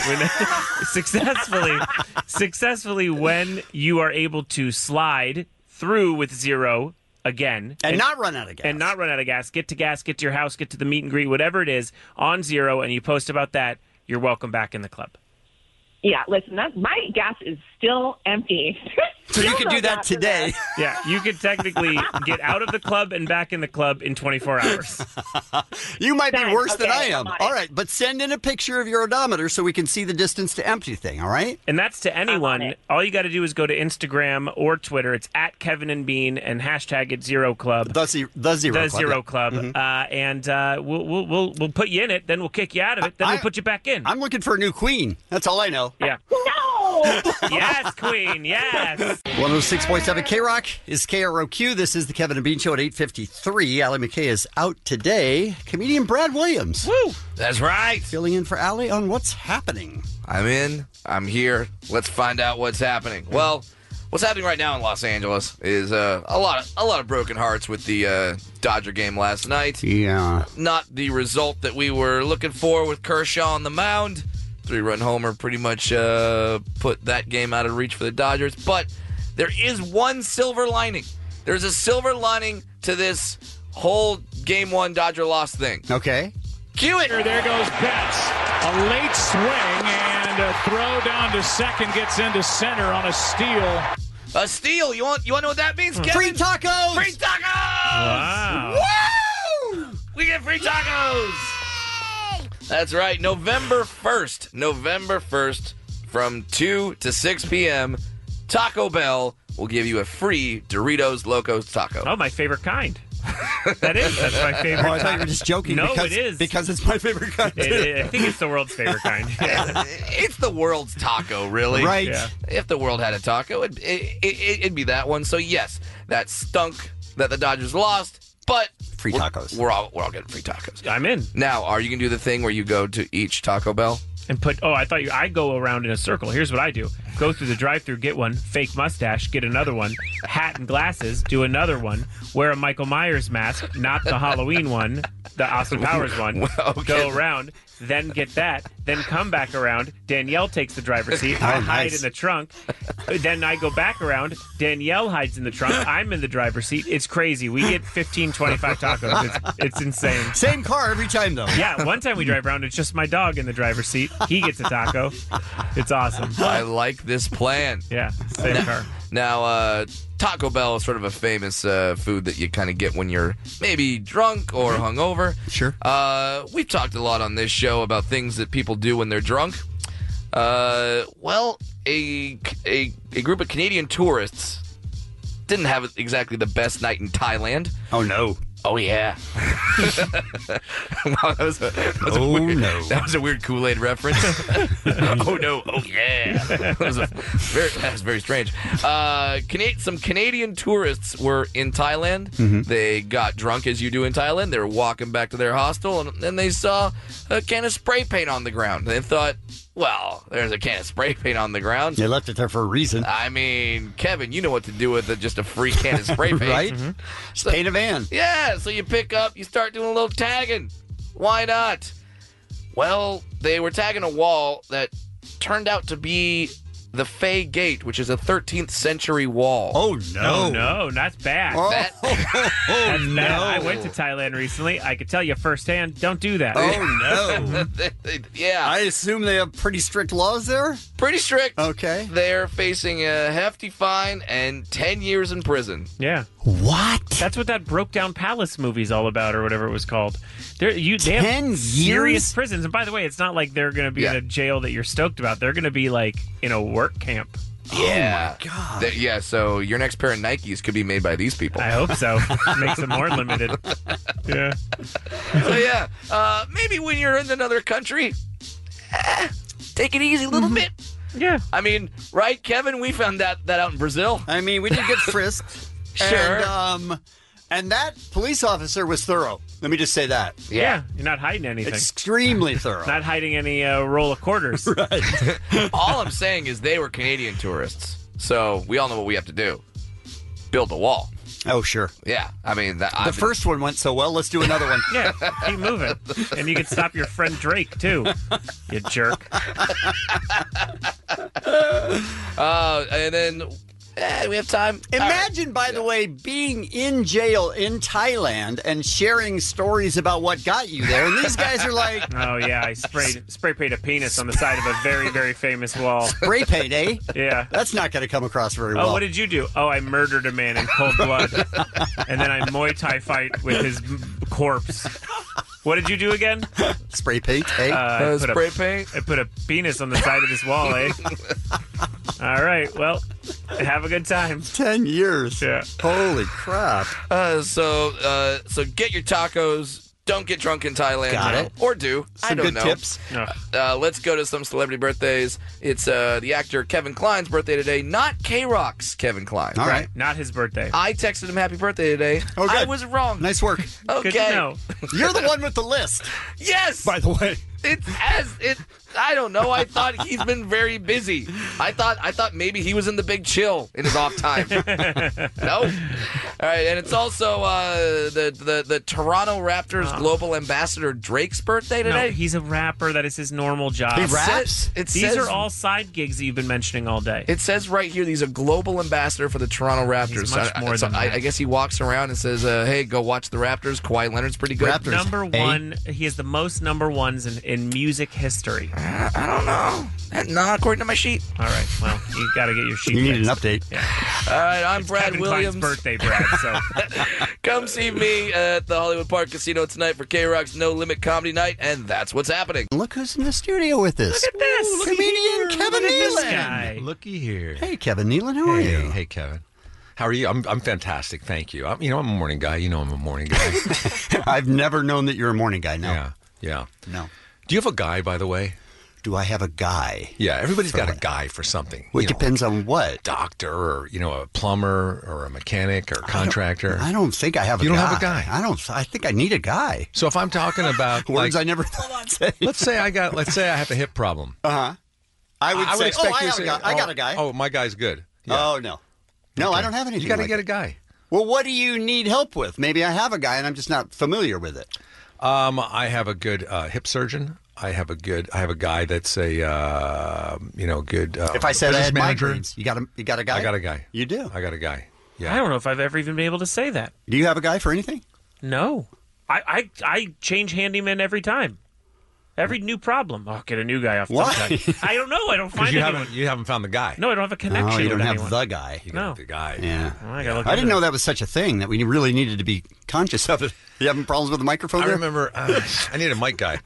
Successfully when you are able to slide through with Zero again.
And not run out of gas.
And not run out of gas. Get to your house, get to the meet and greet, whatever it is, on Zero, and you post about that. You're welcome back in the club.
Yeah, listen, my gas is still empty.
So you can do that today.
Yeah, you could technically get out of the club and back in the club in 24 hours.
You might be worse than I am. All right, but send in a picture of your odometer so we can see the distance to empty thing, all right?
And that's to anyone. All you got to do is go to Instagram or Twitter. It's at Kevin and Bean and hashtag it Zero Club.
The Zero Club.
And we'll put you in it. Then we'll kick you out of it. Then we'll put you back in.
I'm looking for a new queen. That's all I know.
Yeah.
No!
Yes, Queen. Yes.
106.7 K-Rock is KROQ. This is the Kevin and Bean Show at 8:53. Allie McKay is out today. Comedian Brad Williams.
Woo! That's right.
Filling in for Allie on what's happening.
I'm in. I'm here. Let's find out what's happening. Well, what's happening right now in Los Angeles is a lot of broken hearts with the Dodger game last night.
Yeah.
Not the result that we were looking for with Kershaw on the mound. 3-run homer pretty much put that game out of reach for the Dodgers. But there is one silver lining. There's a silver lining to this whole Game 1 Dodger loss thing.
Okay.
Cue it.
There goes Betts. A late swing and a throw down to second gets into center on a steal.
A steal. You want to know what that means, Kevin?
Free tacos.
Free tacos.
Wow.
Woo! We get free tacos. That's right. November 1st from 2 to 6 p.m., Taco Bell will give you a free Doritos Locos Taco.
Oh, my favorite kind. That's my favorite.
Oh, I thought you were just joking.
No,
because,
it is.
Because it's my favorite kind, too.
I think it's the world's favorite kind. Yeah.
It's the world's taco, really.
Right.
Yeah. If the world had a taco, it'd be that one. So, yes, that stunk that the Dodgers lost. But
free tacos.
We're all getting free tacos.
I'm in.
Now, are you going to do the thing where you go to each Taco Bell?
And I go around in a circle. Here's what I do. Go through the drive-thru, get one, fake mustache, get another one, hat and glasses, do another one, wear a Michael Myers mask, not the Halloween one, the Austin Powers one, go around, then get that, then come back around. Danielle takes the driver's seat. I hide in the trunk. Then I go back around. Danielle hides in the trunk. I'm in the driver's seat. It's crazy. We get 15, 25 tacos. It's insane.
Same car every time, though.
Yeah, one time we drive around, it's just my dog in the driver's seat. He gets a taco. It's awesome.
I like this plan.
Yeah, same car.
Now, Taco Bell is sort of a famous food that you kind of get when you're maybe drunk or hungover.
Sure.
We've talked a lot on this show about things that people do when they're drunk. Well, a group of Canadian tourists didn't have exactly the best night in Thailand.
Oh, no.
Oh, yeah. Wow, that was a weird Kool-Aid reference. Oh, no. Oh, yeah. That was very strange. Some Canadian tourists were in Thailand. Mm-hmm. They got drunk, as you do in Thailand. They were walking back to their hostel, and then they saw a can of spray paint on the ground. They thought, well, there's a can of spray paint on the ground.
They left it there for a reason.
I mean, Kevin, you know what to do with just a free can of spray paint.
Right? Mm-hmm. So, paint a van.
Yeah, so you pick up, you start doing a little tagging. Why not? Well, they were tagging a wall that turned out to be the Fay Gate, which is a 13th century wall.
Oh,
No, no, that's bad.
That-
That's bad. I went to Thailand recently. I could tell you firsthand, don't do that.
Oh, no.
Yeah.
I assume they have pretty strict laws there?
Pretty strict.
Okay.
They're facing a hefty fine and 10 years in prison.
Yeah.
What?
That's what that Broke Down Palace movie's all about, or whatever it was called. They
10
have serious
years?
prisons. And by the way, it's not like they're going to be
Yeah.
in a jail that you're stoked about. They're going to be like in a work camp.
Yeah.
Oh, my God.
Yeah, so your next pair of Nikes could be made by these people.
I hope so. Makes them more limited. Yeah.
So, yeah, maybe when you're in another country, take it easy a little bit.
Yeah.
I mean, right, Kevin? We found that out in Brazil.
I mean, we did get frisked.
Sure.
And that police officer was thorough. Let me just say that.
Yeah. You're not hiding anything.
Extremely thorough.
Not hiding any roll of quarters.
Right.
All I'm saying is they were Canadian tourists. So we all know what we have to do. Build a wall.
Oh, sure.
Yeah. I mean,
The first one went so well. Let's do another one.
Yeah, keep moving. And you can stop your friend Drake, too. You jerk.
And then we have time.
Imagine, by the way, being in jail in Thailand and sharing stories about what got you there. And these guys are like...
Oh, yeah, I spray painted a penis on the side of a very, very famous wall.
Spray paint, eh?
Yeah.
That's not going to come across very well.
Oh, what did you do? Oh, I murdered a man in cold blood. And then I Muay Thai fight with his corpse. What did you do again?
Spray paint, eh?
Spray paint?
I put a penis on the side of this wall, eh? All right, well, have a good time.
10 years.
Yeah.
Holy crap.
So get your tacos. Don't get drunk in Thailand.
Got it.
Or do. I
Some
don't
good
know.
tips.
Let's go to some celebrity birthdays. It's the actor Kevin Kline's birthday today, not K-Rock's Kevin Kline.
All right.
Not his birthday.
I texted him happy birthday today.
Oh, good.
I was wrong.
Nice work.
Okay.
Good to know.
You're the one with the list.
Yes.
By the way.
I don't know. I thought he's been very busy. I thought maybe he was in the Big Chill in his off time. No. All right, and it's also the Toronto Raptors global ambassador Drake's birthday today.
No, he's a rapper. That is his normal job.
He raps?
These are all side gigs that you've been mentioning all day.
It says right here he's a global ambassador for the Toronto Raptors.
He's much more than that.
I guess he walks around and says, "Hey, go watch the Raptors." Kawhi Leonard's pretty good.
Raptors.
Number one. He has the most number ones in music history.
I don't know. Not according to my sheet.
All right. Well, you got to get your sheet.
You need an
fixed.
update.
Yeah.
All right, I'm
It's
Brad
Kevin
Williams.
Kline's birthday, Brad. So
Come see me at the Hollywood Park Casino tonight for K-Rock's No Limit Comedy Night, and that's what's happening.
Look who's in the studio with us.
look at this.
Comedian Kevin
Look at this
Nealon.
guy.
Looky here.
Hey, Kevin Nealon, how are you?
Hey, Kevin. How are you? I'm fantastic, thank you. I'm a morning guy. You know I'm a morning guy.
I've never known that you're a morning guy. No.
Yeah.
No.
Do you have a guy, by the way?
Do I have a guy?
Yeah, everybody's got a guy for something.
Well, it depends on what.
Doctor or, a plumber or a mechanic or a contractor.
I don't think I have a guy.
You don't have a guy?
I think I need a guy.
So if I'm talking about
Words I never thought I'd say.
let's say I have a hip problem.
Uh-huh. I would say,
expect
I
you
have
to
a
say,
guy. I got a guy.
Oh, my guy's good.
Oh, no. No,
Okay.
I don't have anything.
You got to
like
get
it.
a guy.
Well, what do you need help with? Maybe I have a guy and I'm just not familiar with it.
I have a good hip surgeon. I have a guy that's a good.
If I said I
business
had
manager,
migraines, you got a guy?
I got a guy.
You do?
I got a guy. Yeah.
I don't know if I've ever even been able to say that.
Do you have a guy for anything?
No. I change handyman every time. Every new problem. I'll get a new guy off
Why?
sometime. I don't know. I don't find anyone.
You haven't found the guy.
No, I don't have a connection
No, you don't
with
have
anyone.
the guy.
You
No.
got the guy.
Yeah.
Well, I gotta look
I didn't
into
know that was such a thing, that we really needed to be conscious of it. You having problems with the microphone
I
there?
remember I need a mic guy.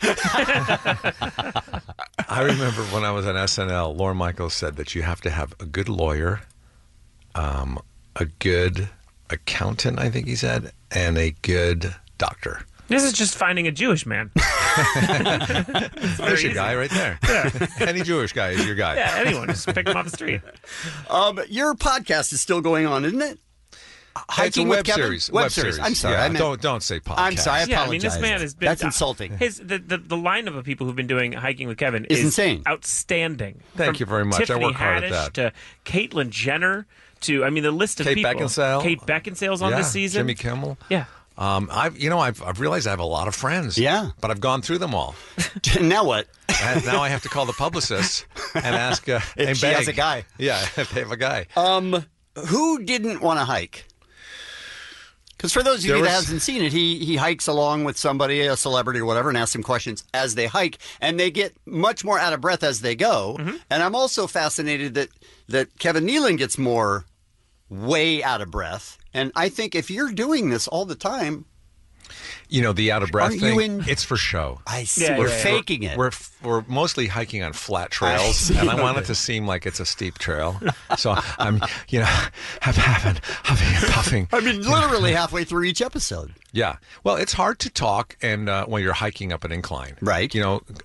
I remember when I was on SNL, Lorne Michaels said that you have to have a good lawyer, a good accountant, I think he said, and a good doctor.
This is just finding a Jewish man.
There's your guy right there.
Yeah.
Any Jewish guy is your guy.
Yeah, anyone. Just pick him off the street.
Your podcast is still going on, isn't it?
It's a
Hiking
web
with Kevin?
series.
Web series. I'm sorry.
Yeah,
I meant,
don't say podcast.
I'm sorry. I apologize.
Yeah, I mean, this man has been...
That's insulting.
The lineup of people who've been doing Hiking with Kevin
is insane.
Outstanding.
Thank you very much.
Tiffany
I work hard
Haddish
at that.
to Caitlyn Jenner to, the list of
Kate
people.
Beckinsale.
Kate Beckinsale's on
Yeah,
this season.
Jimmy Kimmel.
Yeah.
I've realized I have a lot of friends.
Yeah.
But I've gone through them all.
Now what?
And now I have to call the publicist and ask
if she has a guy.
Yeah, if they have a guy.
Who didn't want to hike? Because for those of you that hasn't seen it, he hikes along with somebody, a celebrity or whatever, and asks them questions as they hike, and they get much more out of breath as they go.
Mm-hmm.
And I'm also fascinated that Kevin Nealon gets more way out of breath. And I think if you're doing this all the time,
the out of breath
Aren't
thing,
you in-
it's for show.
I see. We're faking it.
We're mostly hiking on flat trails, and I want it to seem like it's a steep trail. So I'm, huffing and puffing.
I mean, literally halfway through each episode.
Yeah. Well, it's hard to talk and when you're hiking up an incline,
right?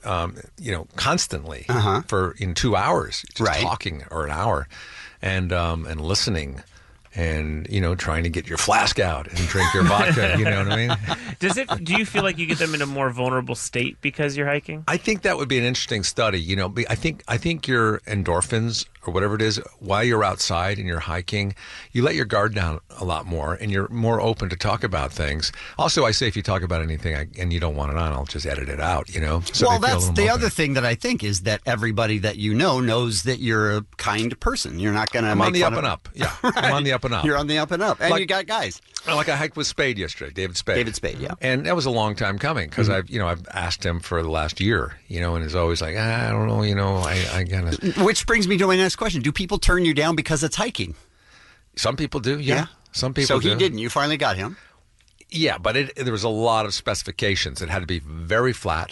Constantly
Uh-huh.
for 2 hours, just
Right.
talking, or an hour, and listening. And, trying to get your flask out and drink your vodka, you know what I mean?
Do you feel like you get them in a more vulnerable state because you're hiking?
I think that would be an interesting study. I think your endorphins or whatever it is, while you're outside and you're hiking, you let your guard down a lot more and you're more open to talk about things. Also, I say if you talk about anything and you don't want it on, I'll just edit it out, So
well,
they feel a
that's
little
the
more
other thing that I think is that everybody that knows that you're a kind person. You're not going to
I'm
make
on the
fun
up
of-
and up. Yeah, I'm on the up and up.
You're on the up and up. And you got guys.
Like I hiked with Spade yesterday, David Spade.
David Spade, yeah.
And that was a long time coming because
Mm-hmm.
I've asked him for the last year, and he's always like, I don't know, I gotta.
Which brings me to my next question. Do people turn you down because it's hiking?
Some people do, yeah. Some people
So
do.
he didn't. You finally got him.
Yeah, but there was a lot of specifications. It had to be very flat.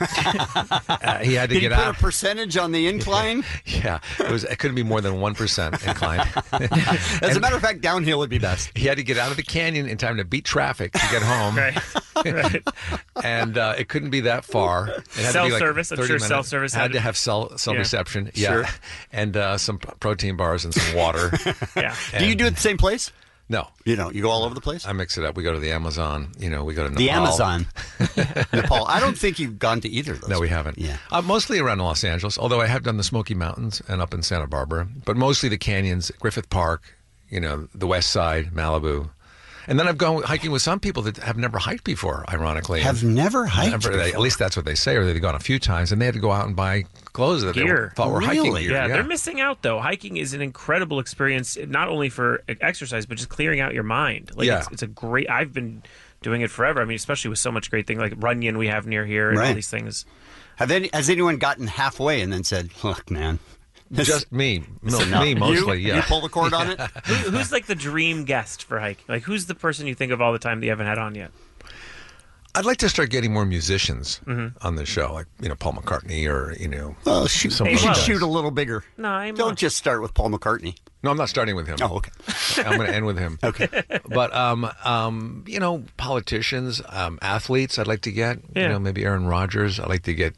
He had to
Did
get
he
out.
put a percentage on the incline?
Yeah, it couldn't be more than 1% incline.
As a matter of fact, downhill would be best.
He had to get out of the canyon in time to beat traffic to get home.
Right.
And it couldn't be that far. It had to be like
Self-service, I'm
30
sure
minutes.
self-service
had
had
to
to-
have cell reception. Yeah,
Sure.
and some protein bars and some water.
Yeah.
Do you do it at the same place?
No.
You go all over the place?
I mix it up. We go to the Amazon. We go to Nepal.
The Amazon. Nepal. I don't think you've gone to either of those.
No, we haven't.
Yeah.
Mostly around Los Angeles, although I have done the Smoky Mountains and up in Santa Barbara, but mostly the canyons, Griffith Park, the West Side, Malibu. And then I've gone hiking with some people that have never hiked before, ironically.
Have never hiked before?
At least that's what they say, or they've gone a few times, and they had to go out and buy clothes that
Gear.
they thought were hiking gear.
Yeah, they're missing out, though. Hiking is an incredible experience, not only for exercise, but just clearing out your mind. It's a great... I've been doing it forever. I mean, especially with so much great thing like Runyon we have near here and all these things.
Has anyone gotten halfway and then said, look, man...
Just me.
Listen,
Me mostly,
you,
yeah.
You pull the cord on it?
Who's like the dream guest for hiking? Like, who's the person you think of all the time that you haven't had on yet?
I'd like to start getting more musicians
Mm-hmm.
on the show, like Paul McCartney or
Well, shoot,
some
you
of
should
those
shoot
guys.
a little bigger.
No,
Don't just start with Paul McCartney.
No, I'm not starting with him.
Oh, okay.
I'm going to end with him.
Okay.
But politicians, athletes, I'd like to get.
Yeah.
Maybe Aaron Rodgers. I'd like to get.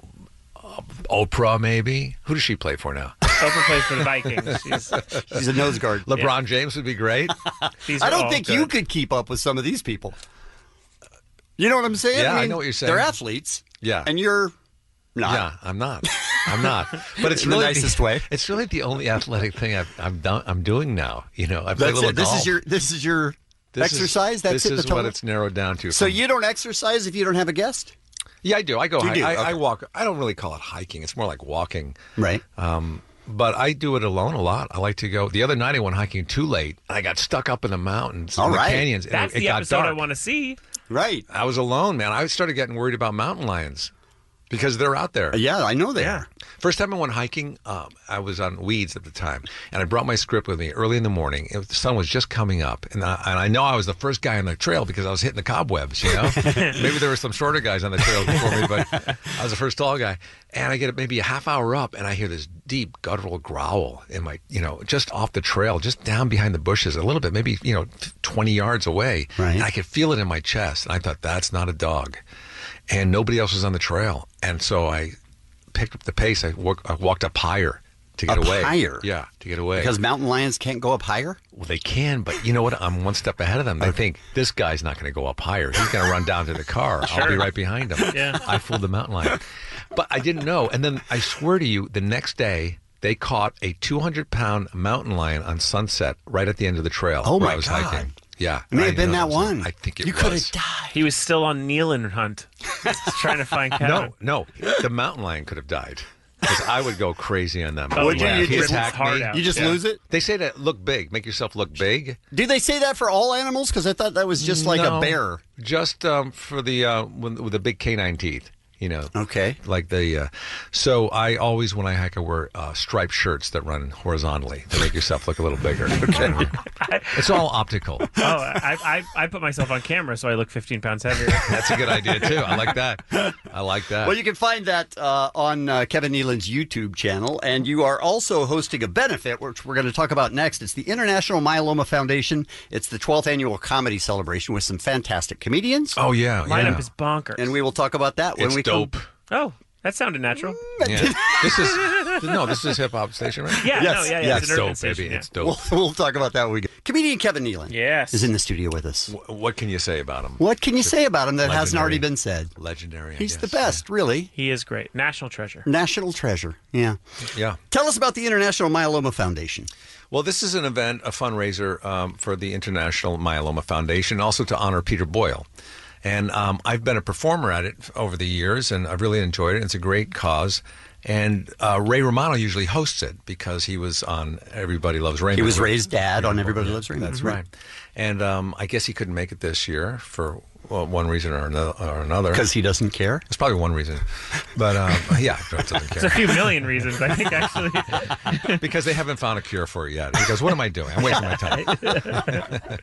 Oprah, maybe. Who does she play for now?
Oprah plays for the Vikings.
She's a nose guard.
LeBron James would be great.
I don't think you could keep up with some of these people. You know what I'm saying?
Yeah, I know what you're saying.
They're athletes.
Yeah.
And you're not.
Yeah, I'm not. But it's
In the
really
nicest way.
It's really the only athletic thing I'm doing now. I play
That's
a little
it. This
golf.
is your exercise? That's
this
it?
is
the total?
what it's narrowed down to.
So you don't exercise if you don't have a guest?
Yeah, I do. I go.
You do?
I
Okay.
walk. I don't really call it hiking. It's more like walking.
Right.
But I do it alone a lot. I like to go. The other night I went hiking too late. And I got stuck up in the mountains,
All
in the
right.
canyons. and
That's
it
the
got
episode
dark.
I want to see.
Right.
I was alone, man. I started getting worried about mountain lions because they're out there.
Yeah, I know they are.
First time I went hiking, I was on weeds at the time, and I brought my script with me early in the morning. The sun was just coming up, and I know I was the first guy on the trail because I was hitting the cobwebs, Maybe there were some shorter guys on the trail before me, but I was the first tall guy. And I get maybe a half hour up, and I hear this deep guttural growl in my, just off the trail, just down behind the bushes a little bit, maybe, 20 yards away.
Right.
And I could feel it in my chest, and I thought, that's not a dog. And nobody else was on the trail. And so I picked up the pace. I walked up higher to get away.
Higher?
Yeah, to get away.
Because mountain lions can't go up higher?
Well, they can, but you know what? I'm one step ahead of them. They think, this guy's not going to go up higher. He's going to run down to the car. I'll be right behind him.
Yeah.
I fooled the mountain lion. But I didn't know. And then I swear to you, the next day, they caught a 200-pound mountain lion on Sunset right at the end of the trail
Oh,
where
my
I was
God.
hiking. Yeah.
It may have
I
been
know
that
was
one.
I think it
You
was.
could have died.
He was still on Nealon hunt, trying to find Kevin.
No, the mountain lion could have died. Because I would go crazy on them.
Oh,
Would you?
yeah.
You
He
just
attacked
hard
me.
out.
You just
Yeah.
lose it?
They say that look big, make yourself look big.
Do they say that for all animals? Because I thought that was just like
No,
a bear.
Just for the with the big canine teeth. You know,
Okay.
like the. So I always, when I hike, I wear striped shirts that run horizontally to make yourself look a little bigger. Okay, it's all optical.
Oh, I put myself on camera so I look 15 pounds heavier.
That's a good idea too. I like that. I like that.
Well, you can find that on Kevin Nealon's YouTube channel, and you are also hosting a benefit, which we're going to talk about next. It's the International Myeloma Foundation. It's the 12th annual comedy celebration with some fantastic comedians.
Oh yeah,
Lineup
yeah.
is bonkers.
And we will talk about that when
It's
we
dope.
Oh, that sounded natural.
Yeah. This is hip hop station, right?
Yeah,
Yes.
no, yeah,
Yeah,
it's an urban
dope,
station,
baby.
yeah.
It's dope.
We'll talk about that when we get. Comedian Kevin Nealon
Yes.
is in the studio with us.
What can you say about him?
What can you say about him that hasn't
Legendary.
already been said?
Legendary. I
He's the
guess.
best, really.
He is great. National treasure.
National treasure. Yeah.
Yeah.
Tell us about the International Myeloma Foundation.
Well, this is an event, a fundraiser for the International Myeloma Foundation, also to honor Peter Boyle. And I've been a performer at it over the years, and I've really enjoyed it. It's a great cause. And Ray Romano usually hosts it because he was on Everybody Loves Raymond.
He was Ray's dad on Everybody Loves Raymond.
That's right. And I guess he couldn't make it this year for one reason or another.
Because he doesn't care?
It's probably one reason. But yeah, he doesn't care.
It's a few million reasons, I think, actually.
Because they haven't found a cure for it yet. He goes, what am I doing? I'm wasting my time.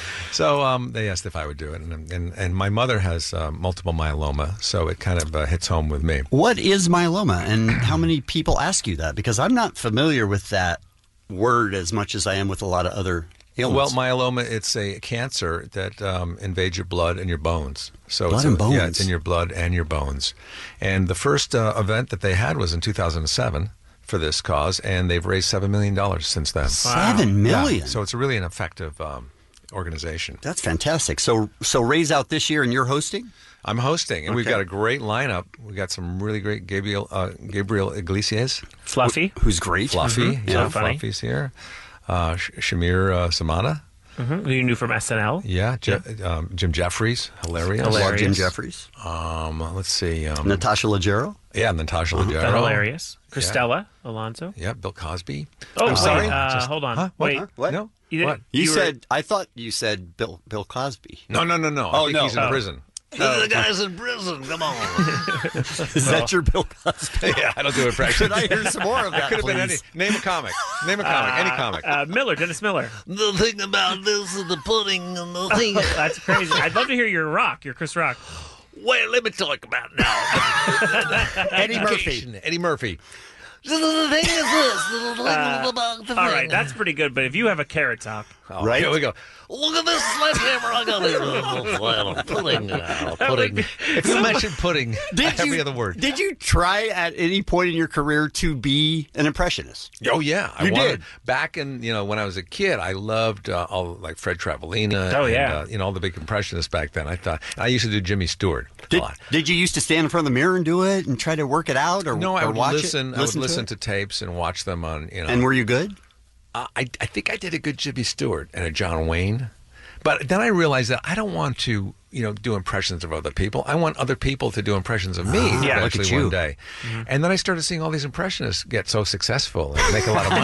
So they asked if I would do it. And my mother has multiple myeloma, so it kind of hits home with me.
What is myeloma, and how many people ask you that? Because I'm not familiar with that word as much as I am with a lot of other ailments.
Well, myeloma, it's a cancer that invades your blood and your bones. So
Blood
it's
and bones?
Yeah, it's in your blood and your bones. And the first event that they had was in 2007 for this cause, and they've raised $7 million since then.
$7 million?
Yeah, so it's really an effective organization.
That's fantastic. So Ray's out this year, and you're hosting?
I'm hosting, and we've
Okay.
got a great lineup. We've got some really great Gabriel Iglesias.
Fluffy.
Who's great.
Fluffy.
Mhm.
Yeah,
So funny.
Fluffy's here. Shamir Samana.
Who you knew from SNL.
Yeah, Jim Jeffries, hilarious.
Love Jim Jeffries.
Let's see.
Natasha Leggero.
Yeah, Natasha
Uh-huh.
Leggero.
Hilarious. Christella Alonso.
Yeah, Bill Cosby.
Oh,
I'm sorry?
Hold on.
Huh? What?
Wait.
Huh?
What?
No.
You
What?
You
were-
said, I thought you said Bill Cosby.
No. I
Oh,
think
no.
he's in
Oh.
prison.
Oh.
The guy's in prison. Come on.
Is that your Bill Cosby?
Yeah, I don't do impressions.
Could I hear some more of that,
It could have been any.
please?
Name a comic. Name a comic. Any comic.
Dennis Miller.
The thing about this is the pudding and the thing.
That's crazy. I'd love to hear your Chris Rock.
Wait, let me talk about it now.
Eddie Murphy.
Eddie Murphy.
The thing is this.
All right, that's pretty good. But if you have a Carrot Top,
Right?
Here we go.
Look at this sledgehammer. I got it. Pudding.
Pudding. If you mention pudding, every other word.
Did you try at any point in your career to be an impressionist?
Oh yeah,
You did.
Back in when I was a kid, I loved all like Fred Travalina.
Oh, yeah.
and, all the big impressionists back then. I used to do Jimmy Stewart a lot.
Did you used to stand in front of the mirror and do it and try to work it out, or
No, I
or
would
watch
listen.
it?
I would listen
it?
to tapes and watch them on.
And were you good?
I think I did a good Jimmy Stewart and a John Wayne, but then I realized that I don't want to do impressions of other people. I want other people to do impressions of me
Yeah, look
eventually
at you.
one day.
Mm-hmm.
And then I started seeing all these impressionists get so successful and make a lot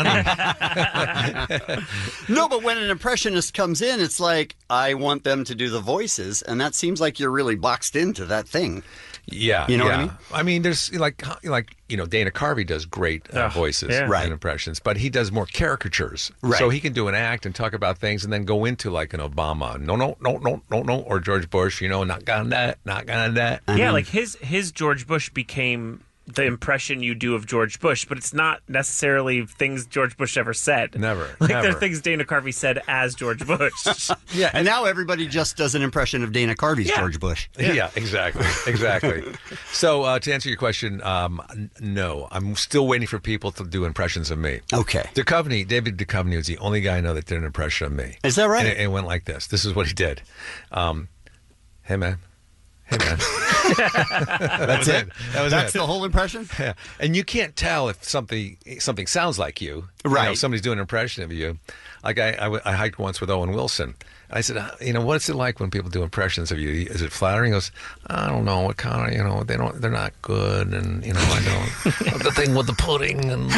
of money.
No, but when an impressionist comes in, it's like, I want them to do the voices, and that seems like you're really boxed into that thing.
Yeah,
You know what I
yeah.
mean?
I mean, there's like Dana Carvey does great voices
yeah.
Right.
and impressions, but he does more caricatures.
Right.
So he can do an act and talk about things, and then go into like an Obama, no, or George Bush, not gonna that.
yeah, like his George Bush became the impression you do of George Bush, but it's not necessarily things George Bush ever said.
Never.
They're things Dana Carvey said as George Bush.
Yeah,
And now everybody just does an impression of Dana Carvey's George Bush.
Yeah, exactly. So to answer your question, no, I'm still waiting for people to do impressions of me.
Okay.
David Duchovny was the only guy I know that did an impression of me.
Is that right?
And it went like this. This is what he did. Hey man.
That's it.
That was
That's
it.
the whole impression?
Yeah. And you can't tell if something sounds like you.
Right.
Somebody's doing an impression of you. Like I hiked once with Owen Wilson. I said, what's it like when people do impressions of you? Is it flattering? He goes, I don't know. What kind of, they're not good. And, I don't. The thing with the pudding. And,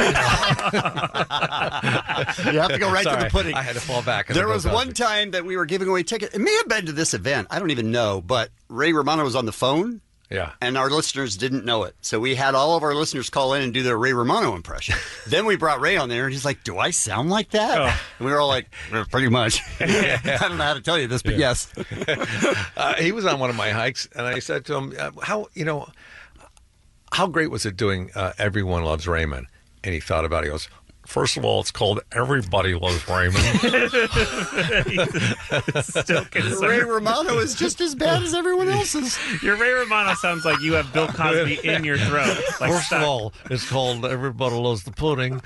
You have to go right to
Sorry,
the pudding.
I had to fall back.
There was one time that we were giving away tickets. It may have been to this event. I don't even know. But Ray Romano was on the phone.
Yeah.
And our listeners didn't know it. So we had all of our listeners call in and do their Ray Romano impression. Then we brought Ray on there, and he's like, do I sound like that?
Oh.
And we were all like, pretty much. I don't know how to tell you this, but yes.
He was on one of my hikes, and I said to him, how great was it doing Everyone Loves Raymond? And he thought about it. He goes, first of all, it's called Everybody Loves Raymond.
Still concerned.
Ray Romano is just as bad as everyone else's.
Your Ray Romano sounds like you have Bill Cosby in your throat. Like,
First of all, it's called Everybody Loves the Pudding.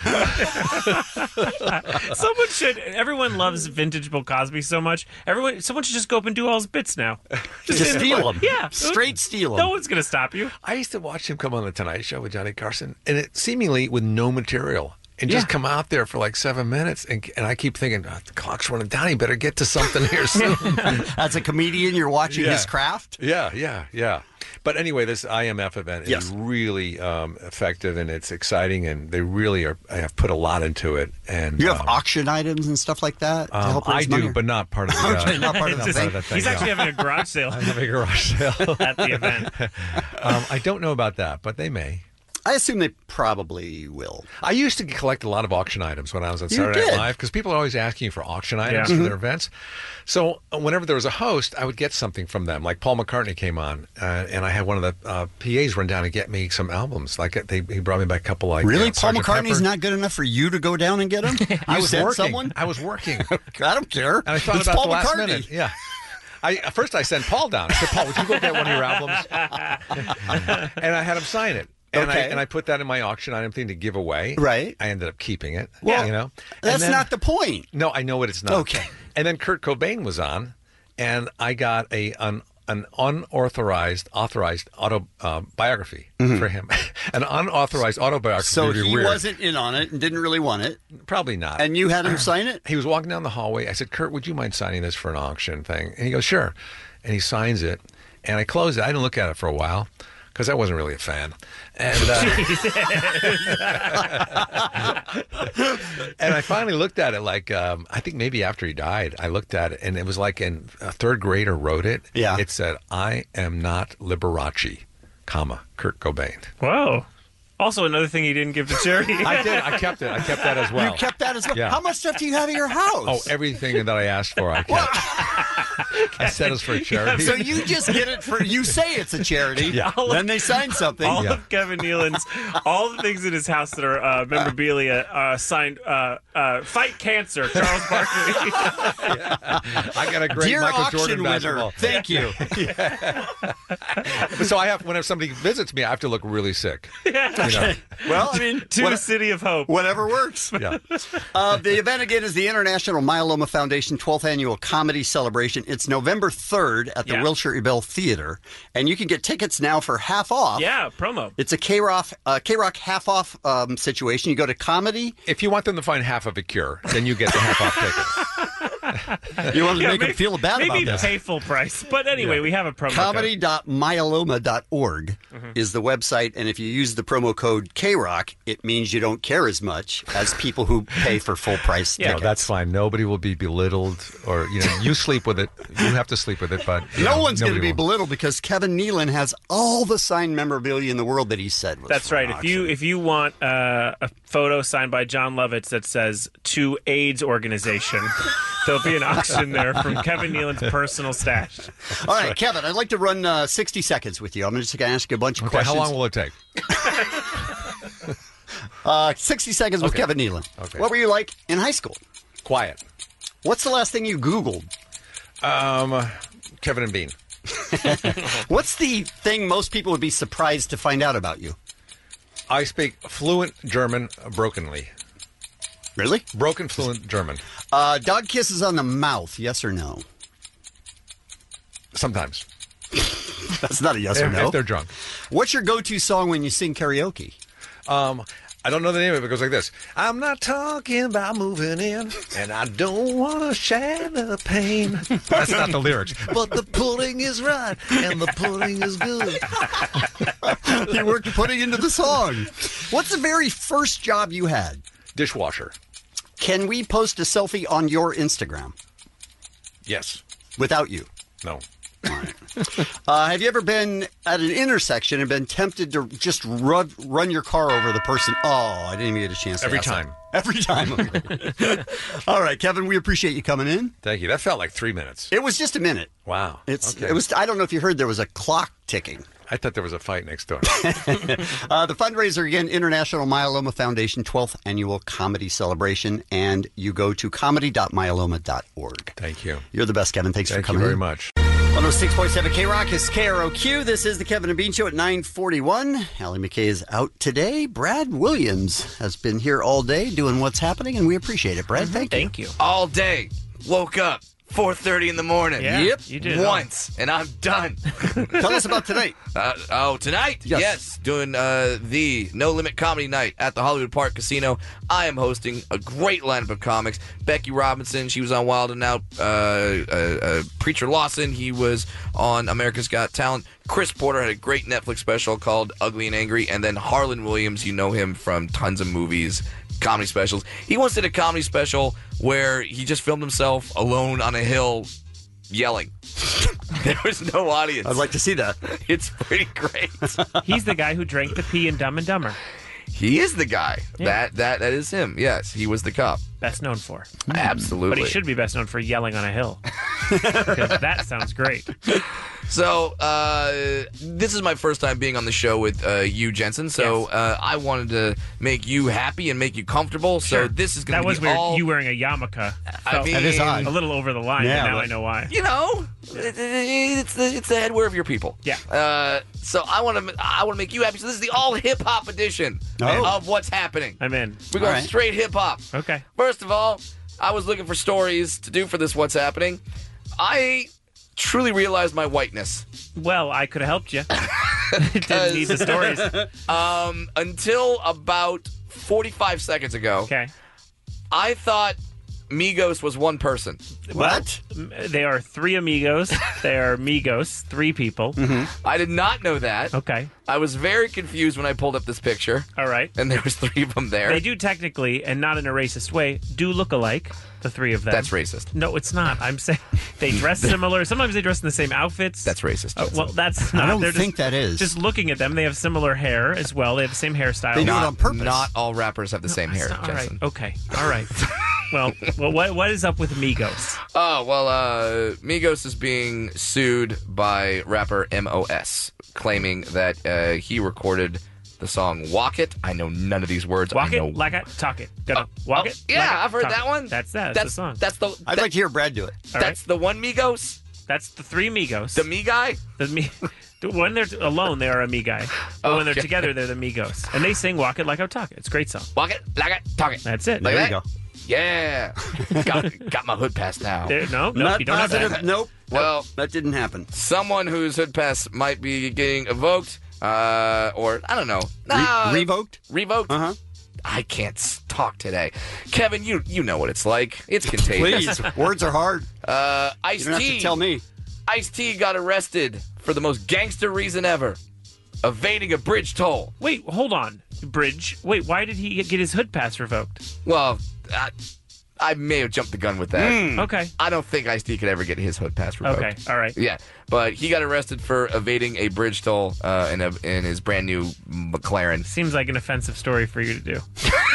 Everyone loves vintage Bill Cosby so much. Someone should just go up and do all his bits now.
Just steal them.
Yeah.
Straight steal them.
No one's going to stop you.
I used to watch him come on The Tonight Show with Johnny Carson, and it seemingly with no material. And just come out there for like 7 minutes, and I keep thinking, the clock's running down. He better get to something here soon.
As a comedian, you're watching his craft?
Yeah. But anyway, this IMF event is really effective, and it's exciting, and they really have put a lot into it. And
you have auction items and stuff like that to help raise money?
do, but not part of the
Okay, not part of the thing.
He's actually having a garage sale.
I'm having a garage sale
at the event.
I don't know about that, but they may.
I assume they probably will.
I used to collect a lot of auction items when I was on Saturday Night Live because people are always asking for auction items for their events. So whenever there was a host, I would get something from them. Like Paul McCartney came on, and I had one of the PAs run down and get me some albums. Like he brought me back a couple. Like
really, Paul
Sgt.
McCartney's
Pepper.
not good enough for you to go down and get him?
I was working.
Someone?
I was working.
I don't care.
And I thought
It's
about
Paul
the last
McCartney.
minute. Yeah. First I sent Paul down. I said, Paul, would you go get one of your albums? And I had him sign it. And I put that in my auction item thing to give away.
Right.
I ended up keeping it.
Well, that's not the point.
No, I know what it's not.
Okay.
And then Kurt Cobain was on, and I got an unauthorized autobiography for him. An unauthorized autobiography.
So he wasn't in on it and didn't really want it?
Probably not.
And you had him sign it?
He was walking down the hallway. I said, Kurt, would you mind signing this for an auction thing? And he goes, sure. And he signs it. And I closed it. I didn't look at it for a while because I wasn't really a fan. And, and I finally looked at it like, I think maybe after he died, I looked at it, and it was like in a third grader wrote it.
Yeah.
It said, I am not Liberace, comma, Kurt Cobain.
Whoa. Also, another thing he didn't give to charity.
I did. I kept it. I kept that as well.
You kept that as well?
Yeah.
How much stuff do you have in your house?
Oh, everything that I asked for, I kept. I said it's for a charity.
So you just get it for, you say it's a charity, then they sign something.
All of Kevin Nealon's, all the things in his house that are memorabilia signed, Fight Cancer, Charles Barkley.
I got a great
Dear
Michael
auction
Jordan
winner,
basketball.
thank you.
So I have, whenever somebody visits me, I have to look really sick.
Well, I mean,
to the City of Hope.
Whatever works.
Yeah.
The event again is the International Myeloma Foundation 12th Annual Comedy Celebration. It's November 3rd at the Wilshire Ebell Theater, and you can get tickets now for half off.
Yeah, promo.
It's a K-Rock half off situation. You go to comedy.
If you want them to find half of a cure, then you get the half off ticket.
You want to make them feel bad about
maybe
this.
pay full price. But anyway, we have a promo code.
Comedy.myeloma.org is the website, and if you use the promo code KROCK, it means you don't care as much as people who pay for full price tickets.
No, that's fine. Nobody will be belittled, or you sleep with it. You have to sleep with it, but
no one's going to be belittled because Kevin Nealon has all the signed memorabilia in the world that he said was.
That's right. If you want a photo signed by John Lovitz that says "To AIDS Organization," there'll be an auction there from Kevin Nealon's personal stash.
All right, Kevin, I'd like to run 60 seconds with you. I'm just going to ask you a bunch of questions.
How long will it take?
60 seconds with Kevin Nealon.
Okay.
What were you like in high school?
Quiet.
What's the last thing you Googled?
Kevin and Bean.
What's the thing most people would be surprised to find out about you?
I speak fluent German brokenly.
Really?
Broken fluent German.
Dog kisses on the mouth, yes or no?
Sometimes.
That's not a yes or no.
If they're drunk.
What's your go-to song when you sing karaoke?
I don't know the name of it. It goes like this. I'm not talking about moving in, and I don't want to share the pain. That's not the lyrics. But the pudding is right, and the pudding is good.
He worked pudding into the song. What's the very first job you had?
Dishwasher.
Can we post a selfie on your Instagram?
Yes.
Without you?
No.
All right. Have you ever been at an intersection and been tempted to just run your car over the person? Oh, I didn't even get a chance to
Every
ask
time.
that. Every time. Okay. All right, Kevin, we appreciate you coming in.
Thank you. That felt like 3 minutes.
It was just a minute.
Wow.
It was. I don't know if you heard there was a clock ticking.
I thought there was a fight next door.
The fundraiser, again, International Myeloma Foundation 12th Annual Comedy Celebration, and you go to comedy.myeloma.org.
Thank you.
You're the best, Kevin. Thanks for
Thank you
coming
very
in.
much.
106.7 K-Rock is KROQ. This is the Kevin and Bean Show at 9:41. Allie McKay is out today. Brad Williams has been here all day doing what's happening, and we appreciate it. Brad, thank you.
All day. Woke up 4:30 in the morning.
Yeah, Yep.
You did. Once, and I'm done.
Tell us about tonight.
Tonight? Yes. Doing the No Limit Comedy Night at the Hollywood Park Casino. I am hosting a great lineup of comics. Becky Robinson, she was on Wild and Out. Preacher Lawson, he was on America's Got Talent. Chris Porter had a great Netflix special called Ugly and Angry. And then Harlan Williams, you know him from tons of movies, comedy specials. He once did a comedy special where he just filmed himself alone on a hill yelling. There was no audience.
I'd like to see that.
It's pretty great.
He's the guy who drank the pee in Dumb and Dumber.
He is the guy.
Yeah.
That is him. Yes, he was the cop.
Best known for.
Absolutely.
But he should be best known for yelling on a hill. Because that sounds great.
So, this is my first time being on the show with you, Jensen. So, I wanted to make you happy and make you comfortable. So,
Sure.
this is going to be
That was weird.
all...
You wearing a yarmulke.
I mean,
That is odd. A little over the line, but now I know why.
You know, it's the headwear of your people.
Yeah.
So I want to make you happy. So this is the all hip hop edition of what's happening.
I'm in.
We're going straight hip hop.
Okay.
First of all, I was looking for stories to do for this what's happening. I truly realized my whiteness.
Well, I could have helped you. Didn't need the stories.
Until about 45 seconds ago.
Okay.
I thought Migos was one person.
What? They are three amigos. They are Migos, three people.
I did not know that.
Okay.
I was very confused when I pulled up this picture.
All right.
And there was three of them there.
They do technically, and not in a racist way, do look alike, the three of them.
That's racist.
No, it's not. I'm saying they dress similar. Sometimes they dress in the same outfits.
That's racist.
Well, that's not.
I don't
They're
think that is.
Just looking at them, they have similar hair as well. They have the same hairstyle.
They do it on purpose.
Not all rappers have the same hair,
All right.
Jensen.
Okay. All right. Well, what is up with Migos?
Oh, well, Migos is being sued by rapper MOS, claiming that he recorded the song Walk It. I know none of these words.
Walk
I know...
it, like it, talk it. Gonna walk it.
Yeah,
like it,
I've heard
talk
that
it.
one.
That's the song.
That's the...
I'd like to hear Brad do it.
That's the one Migos?
That's the three Migos.
The Me Guy?
When they're alone, they are a me guy. But when they're
Okay.
together, they're the Migos. And they sing Walk It Like I Talk It. It's a great song.
Walk it, like it, talk it.
That's it.
Like
There
that?
you go.
Yeah. got my hood pass now.
No,
Not
you don't have
positive.
that.
Nope.
Well,
that didn't happen.
Someone whose hood pass might be getting evoked, or I don't know.
Revoked?
Revoked?
Uh-huh.
I can't talk today. Kevin, you know what it's like. It's contagious.
Please, words are hard.
Ice-T.
You don't have to tell me.
Ice-T got arrested for the most gangster reason ever. Evading a bridge toll.
Wait, hold on. Bridge. Wait, why did he get his hood pass revoked?
Well, I may have jumped the gun with that.
Okay.
I don't think Ice-T could ever get his hood pass revoked.
Okay, all right.
Yeah, but he got arrested for evading a bridge toll in his brand new McLaren.
Seems like an offensive story for you to do.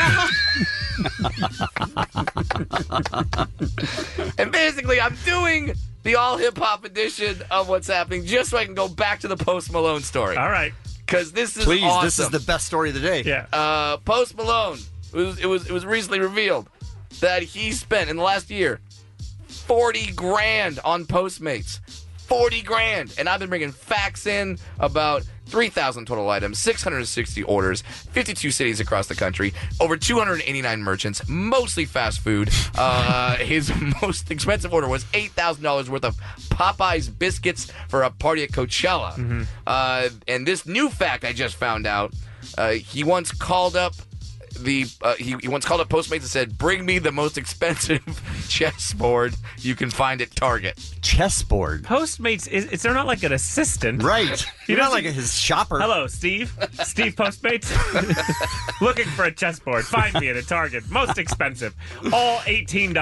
And basically, I'm doing the all hip hop edition of what's happening just so I can go back to the Post Malone story.
All right.
Because this is
Please,
awesome.
this is the best story of the day.
Yeah.
Post Malone. It was recently revealed that he spent in the last year $40,000 on Postmates. $40,000, and I've been bringing facts in about 3,000 total items, 660 orders, 52 cities across the country, over 289 merchants, mostly fast food. His most expensive order was $8,000 worth of Popeyes biscuits for a party at Coachella. And this new fact I just found out, he once called up he once called up Postmates and said, "Bring me the most expensive chessboard you can find at Target."
Chessboard.
Postmates is they're not like an assistant,
Right. You're not like his shopper.
Hello, Steve. Steve Postmates. Looking for a chessboard. Find me at a Target. Most expensive. All $18.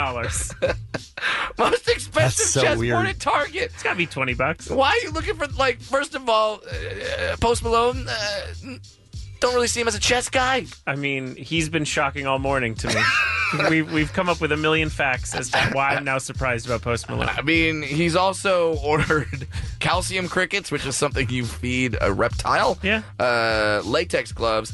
Most expensive
so
chessboard
weird.
at Target.
It's got to be $20.
Why are you looking for, like, first of all, Post Malone, don't really see him as a chess guy.
I mean, he's been shocking all morning to me. We've come up with a million facts as to why I'm now surprised about Post Malone.
I mean, he's also ordered calcium crickets, which is something you feed a reptile.
Yeah.
Latex gloves,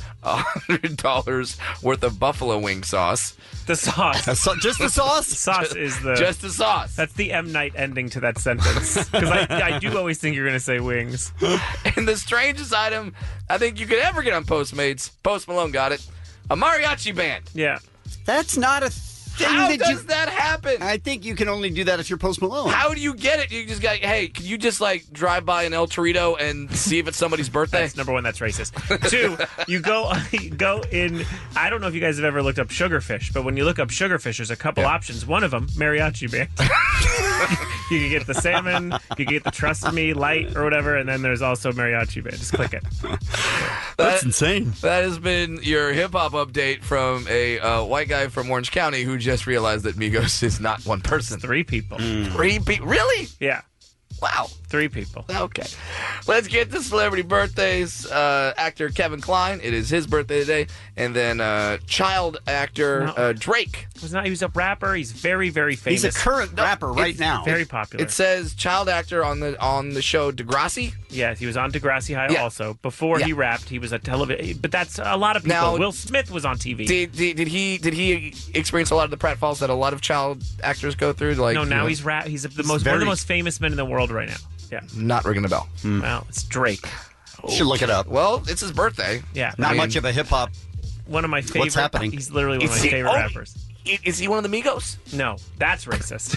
$100 worth of buffalo wing sauce.
The sauce.
Just the sauce?
The sauce is the...
Just the sauce.
That's the M. Night ending to that sentence. Because I do always think you're going to say wings.
And the strangest item I think you could ever get on Postmates, Post Malone got it, a mariachi band.
Yeah.
That's not a thing.
How does that happen?
I think you can only do that if you're Post Malone.
How do you get it? You just got, hey, can you just like drive by an El Torito and see if it's somebody's birthday?
That's number one, that's racist. Two, you go in, I don't know if you guys have ever looked up sugarfish, but when you look up sugarfish, there's a couple options. One of them, mariachi band. You can get the salmon, you can get the Trust Me Light or whatever, and then there's also mariachi band. Just click it.
That's insane.
That has been your hip-hop update from a white guy from Orange County who just realized that Migos is not one person.
3 people.
3 people? Really?
Yeah.
Wow.
3 people.
Okay. Let's get to celebrity birthdays. Actor Kevin Kline, it is his birthday today. And then child actor Drake.
He was a rapper. He's very, very famous.
He's a current rapper right now.
Very popular.
It says child actor on the show Degrassi.
Yes, he was on Degrassi High also. Before he rapped, he was a television. But that's a lot of people.
Now,
Will Smith was on TV.
Did he experience a lot of the pratfalls that a lot of child actors go through? Like,
no, now he's one of the most famous men in the world right now. Yeah.
Not ringing a bell.
Well, it's Drake.
Should look it up.
Well, it's his birthday.
Yeah.
Not much of a hip hop.
One of my favorite.
What's happening?
He's literally one of my favorite rappers.
Is he one of the Migos?
No, that's racist.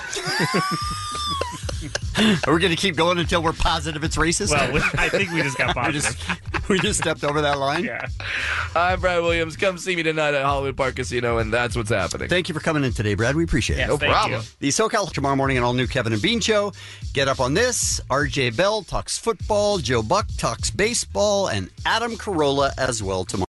Are we going to keep going until we're positive it's racist?
Well, I think we just got positive.
we just stepped over that line?
Yeah.
I'm Brad Williams. Come see me tonight at Hollywood Park Casino, and that's what's happening.
Thank you for coming in today, Brad. We appreciate it.
Yes,
No
thank
problem.
you.
The SoCal tomorrow morning, an all-new Kevin and Bean show. Get up on this. RJ Bell talks football. Joe Buck talks baseball. And Adam Carolla as well tomorrow.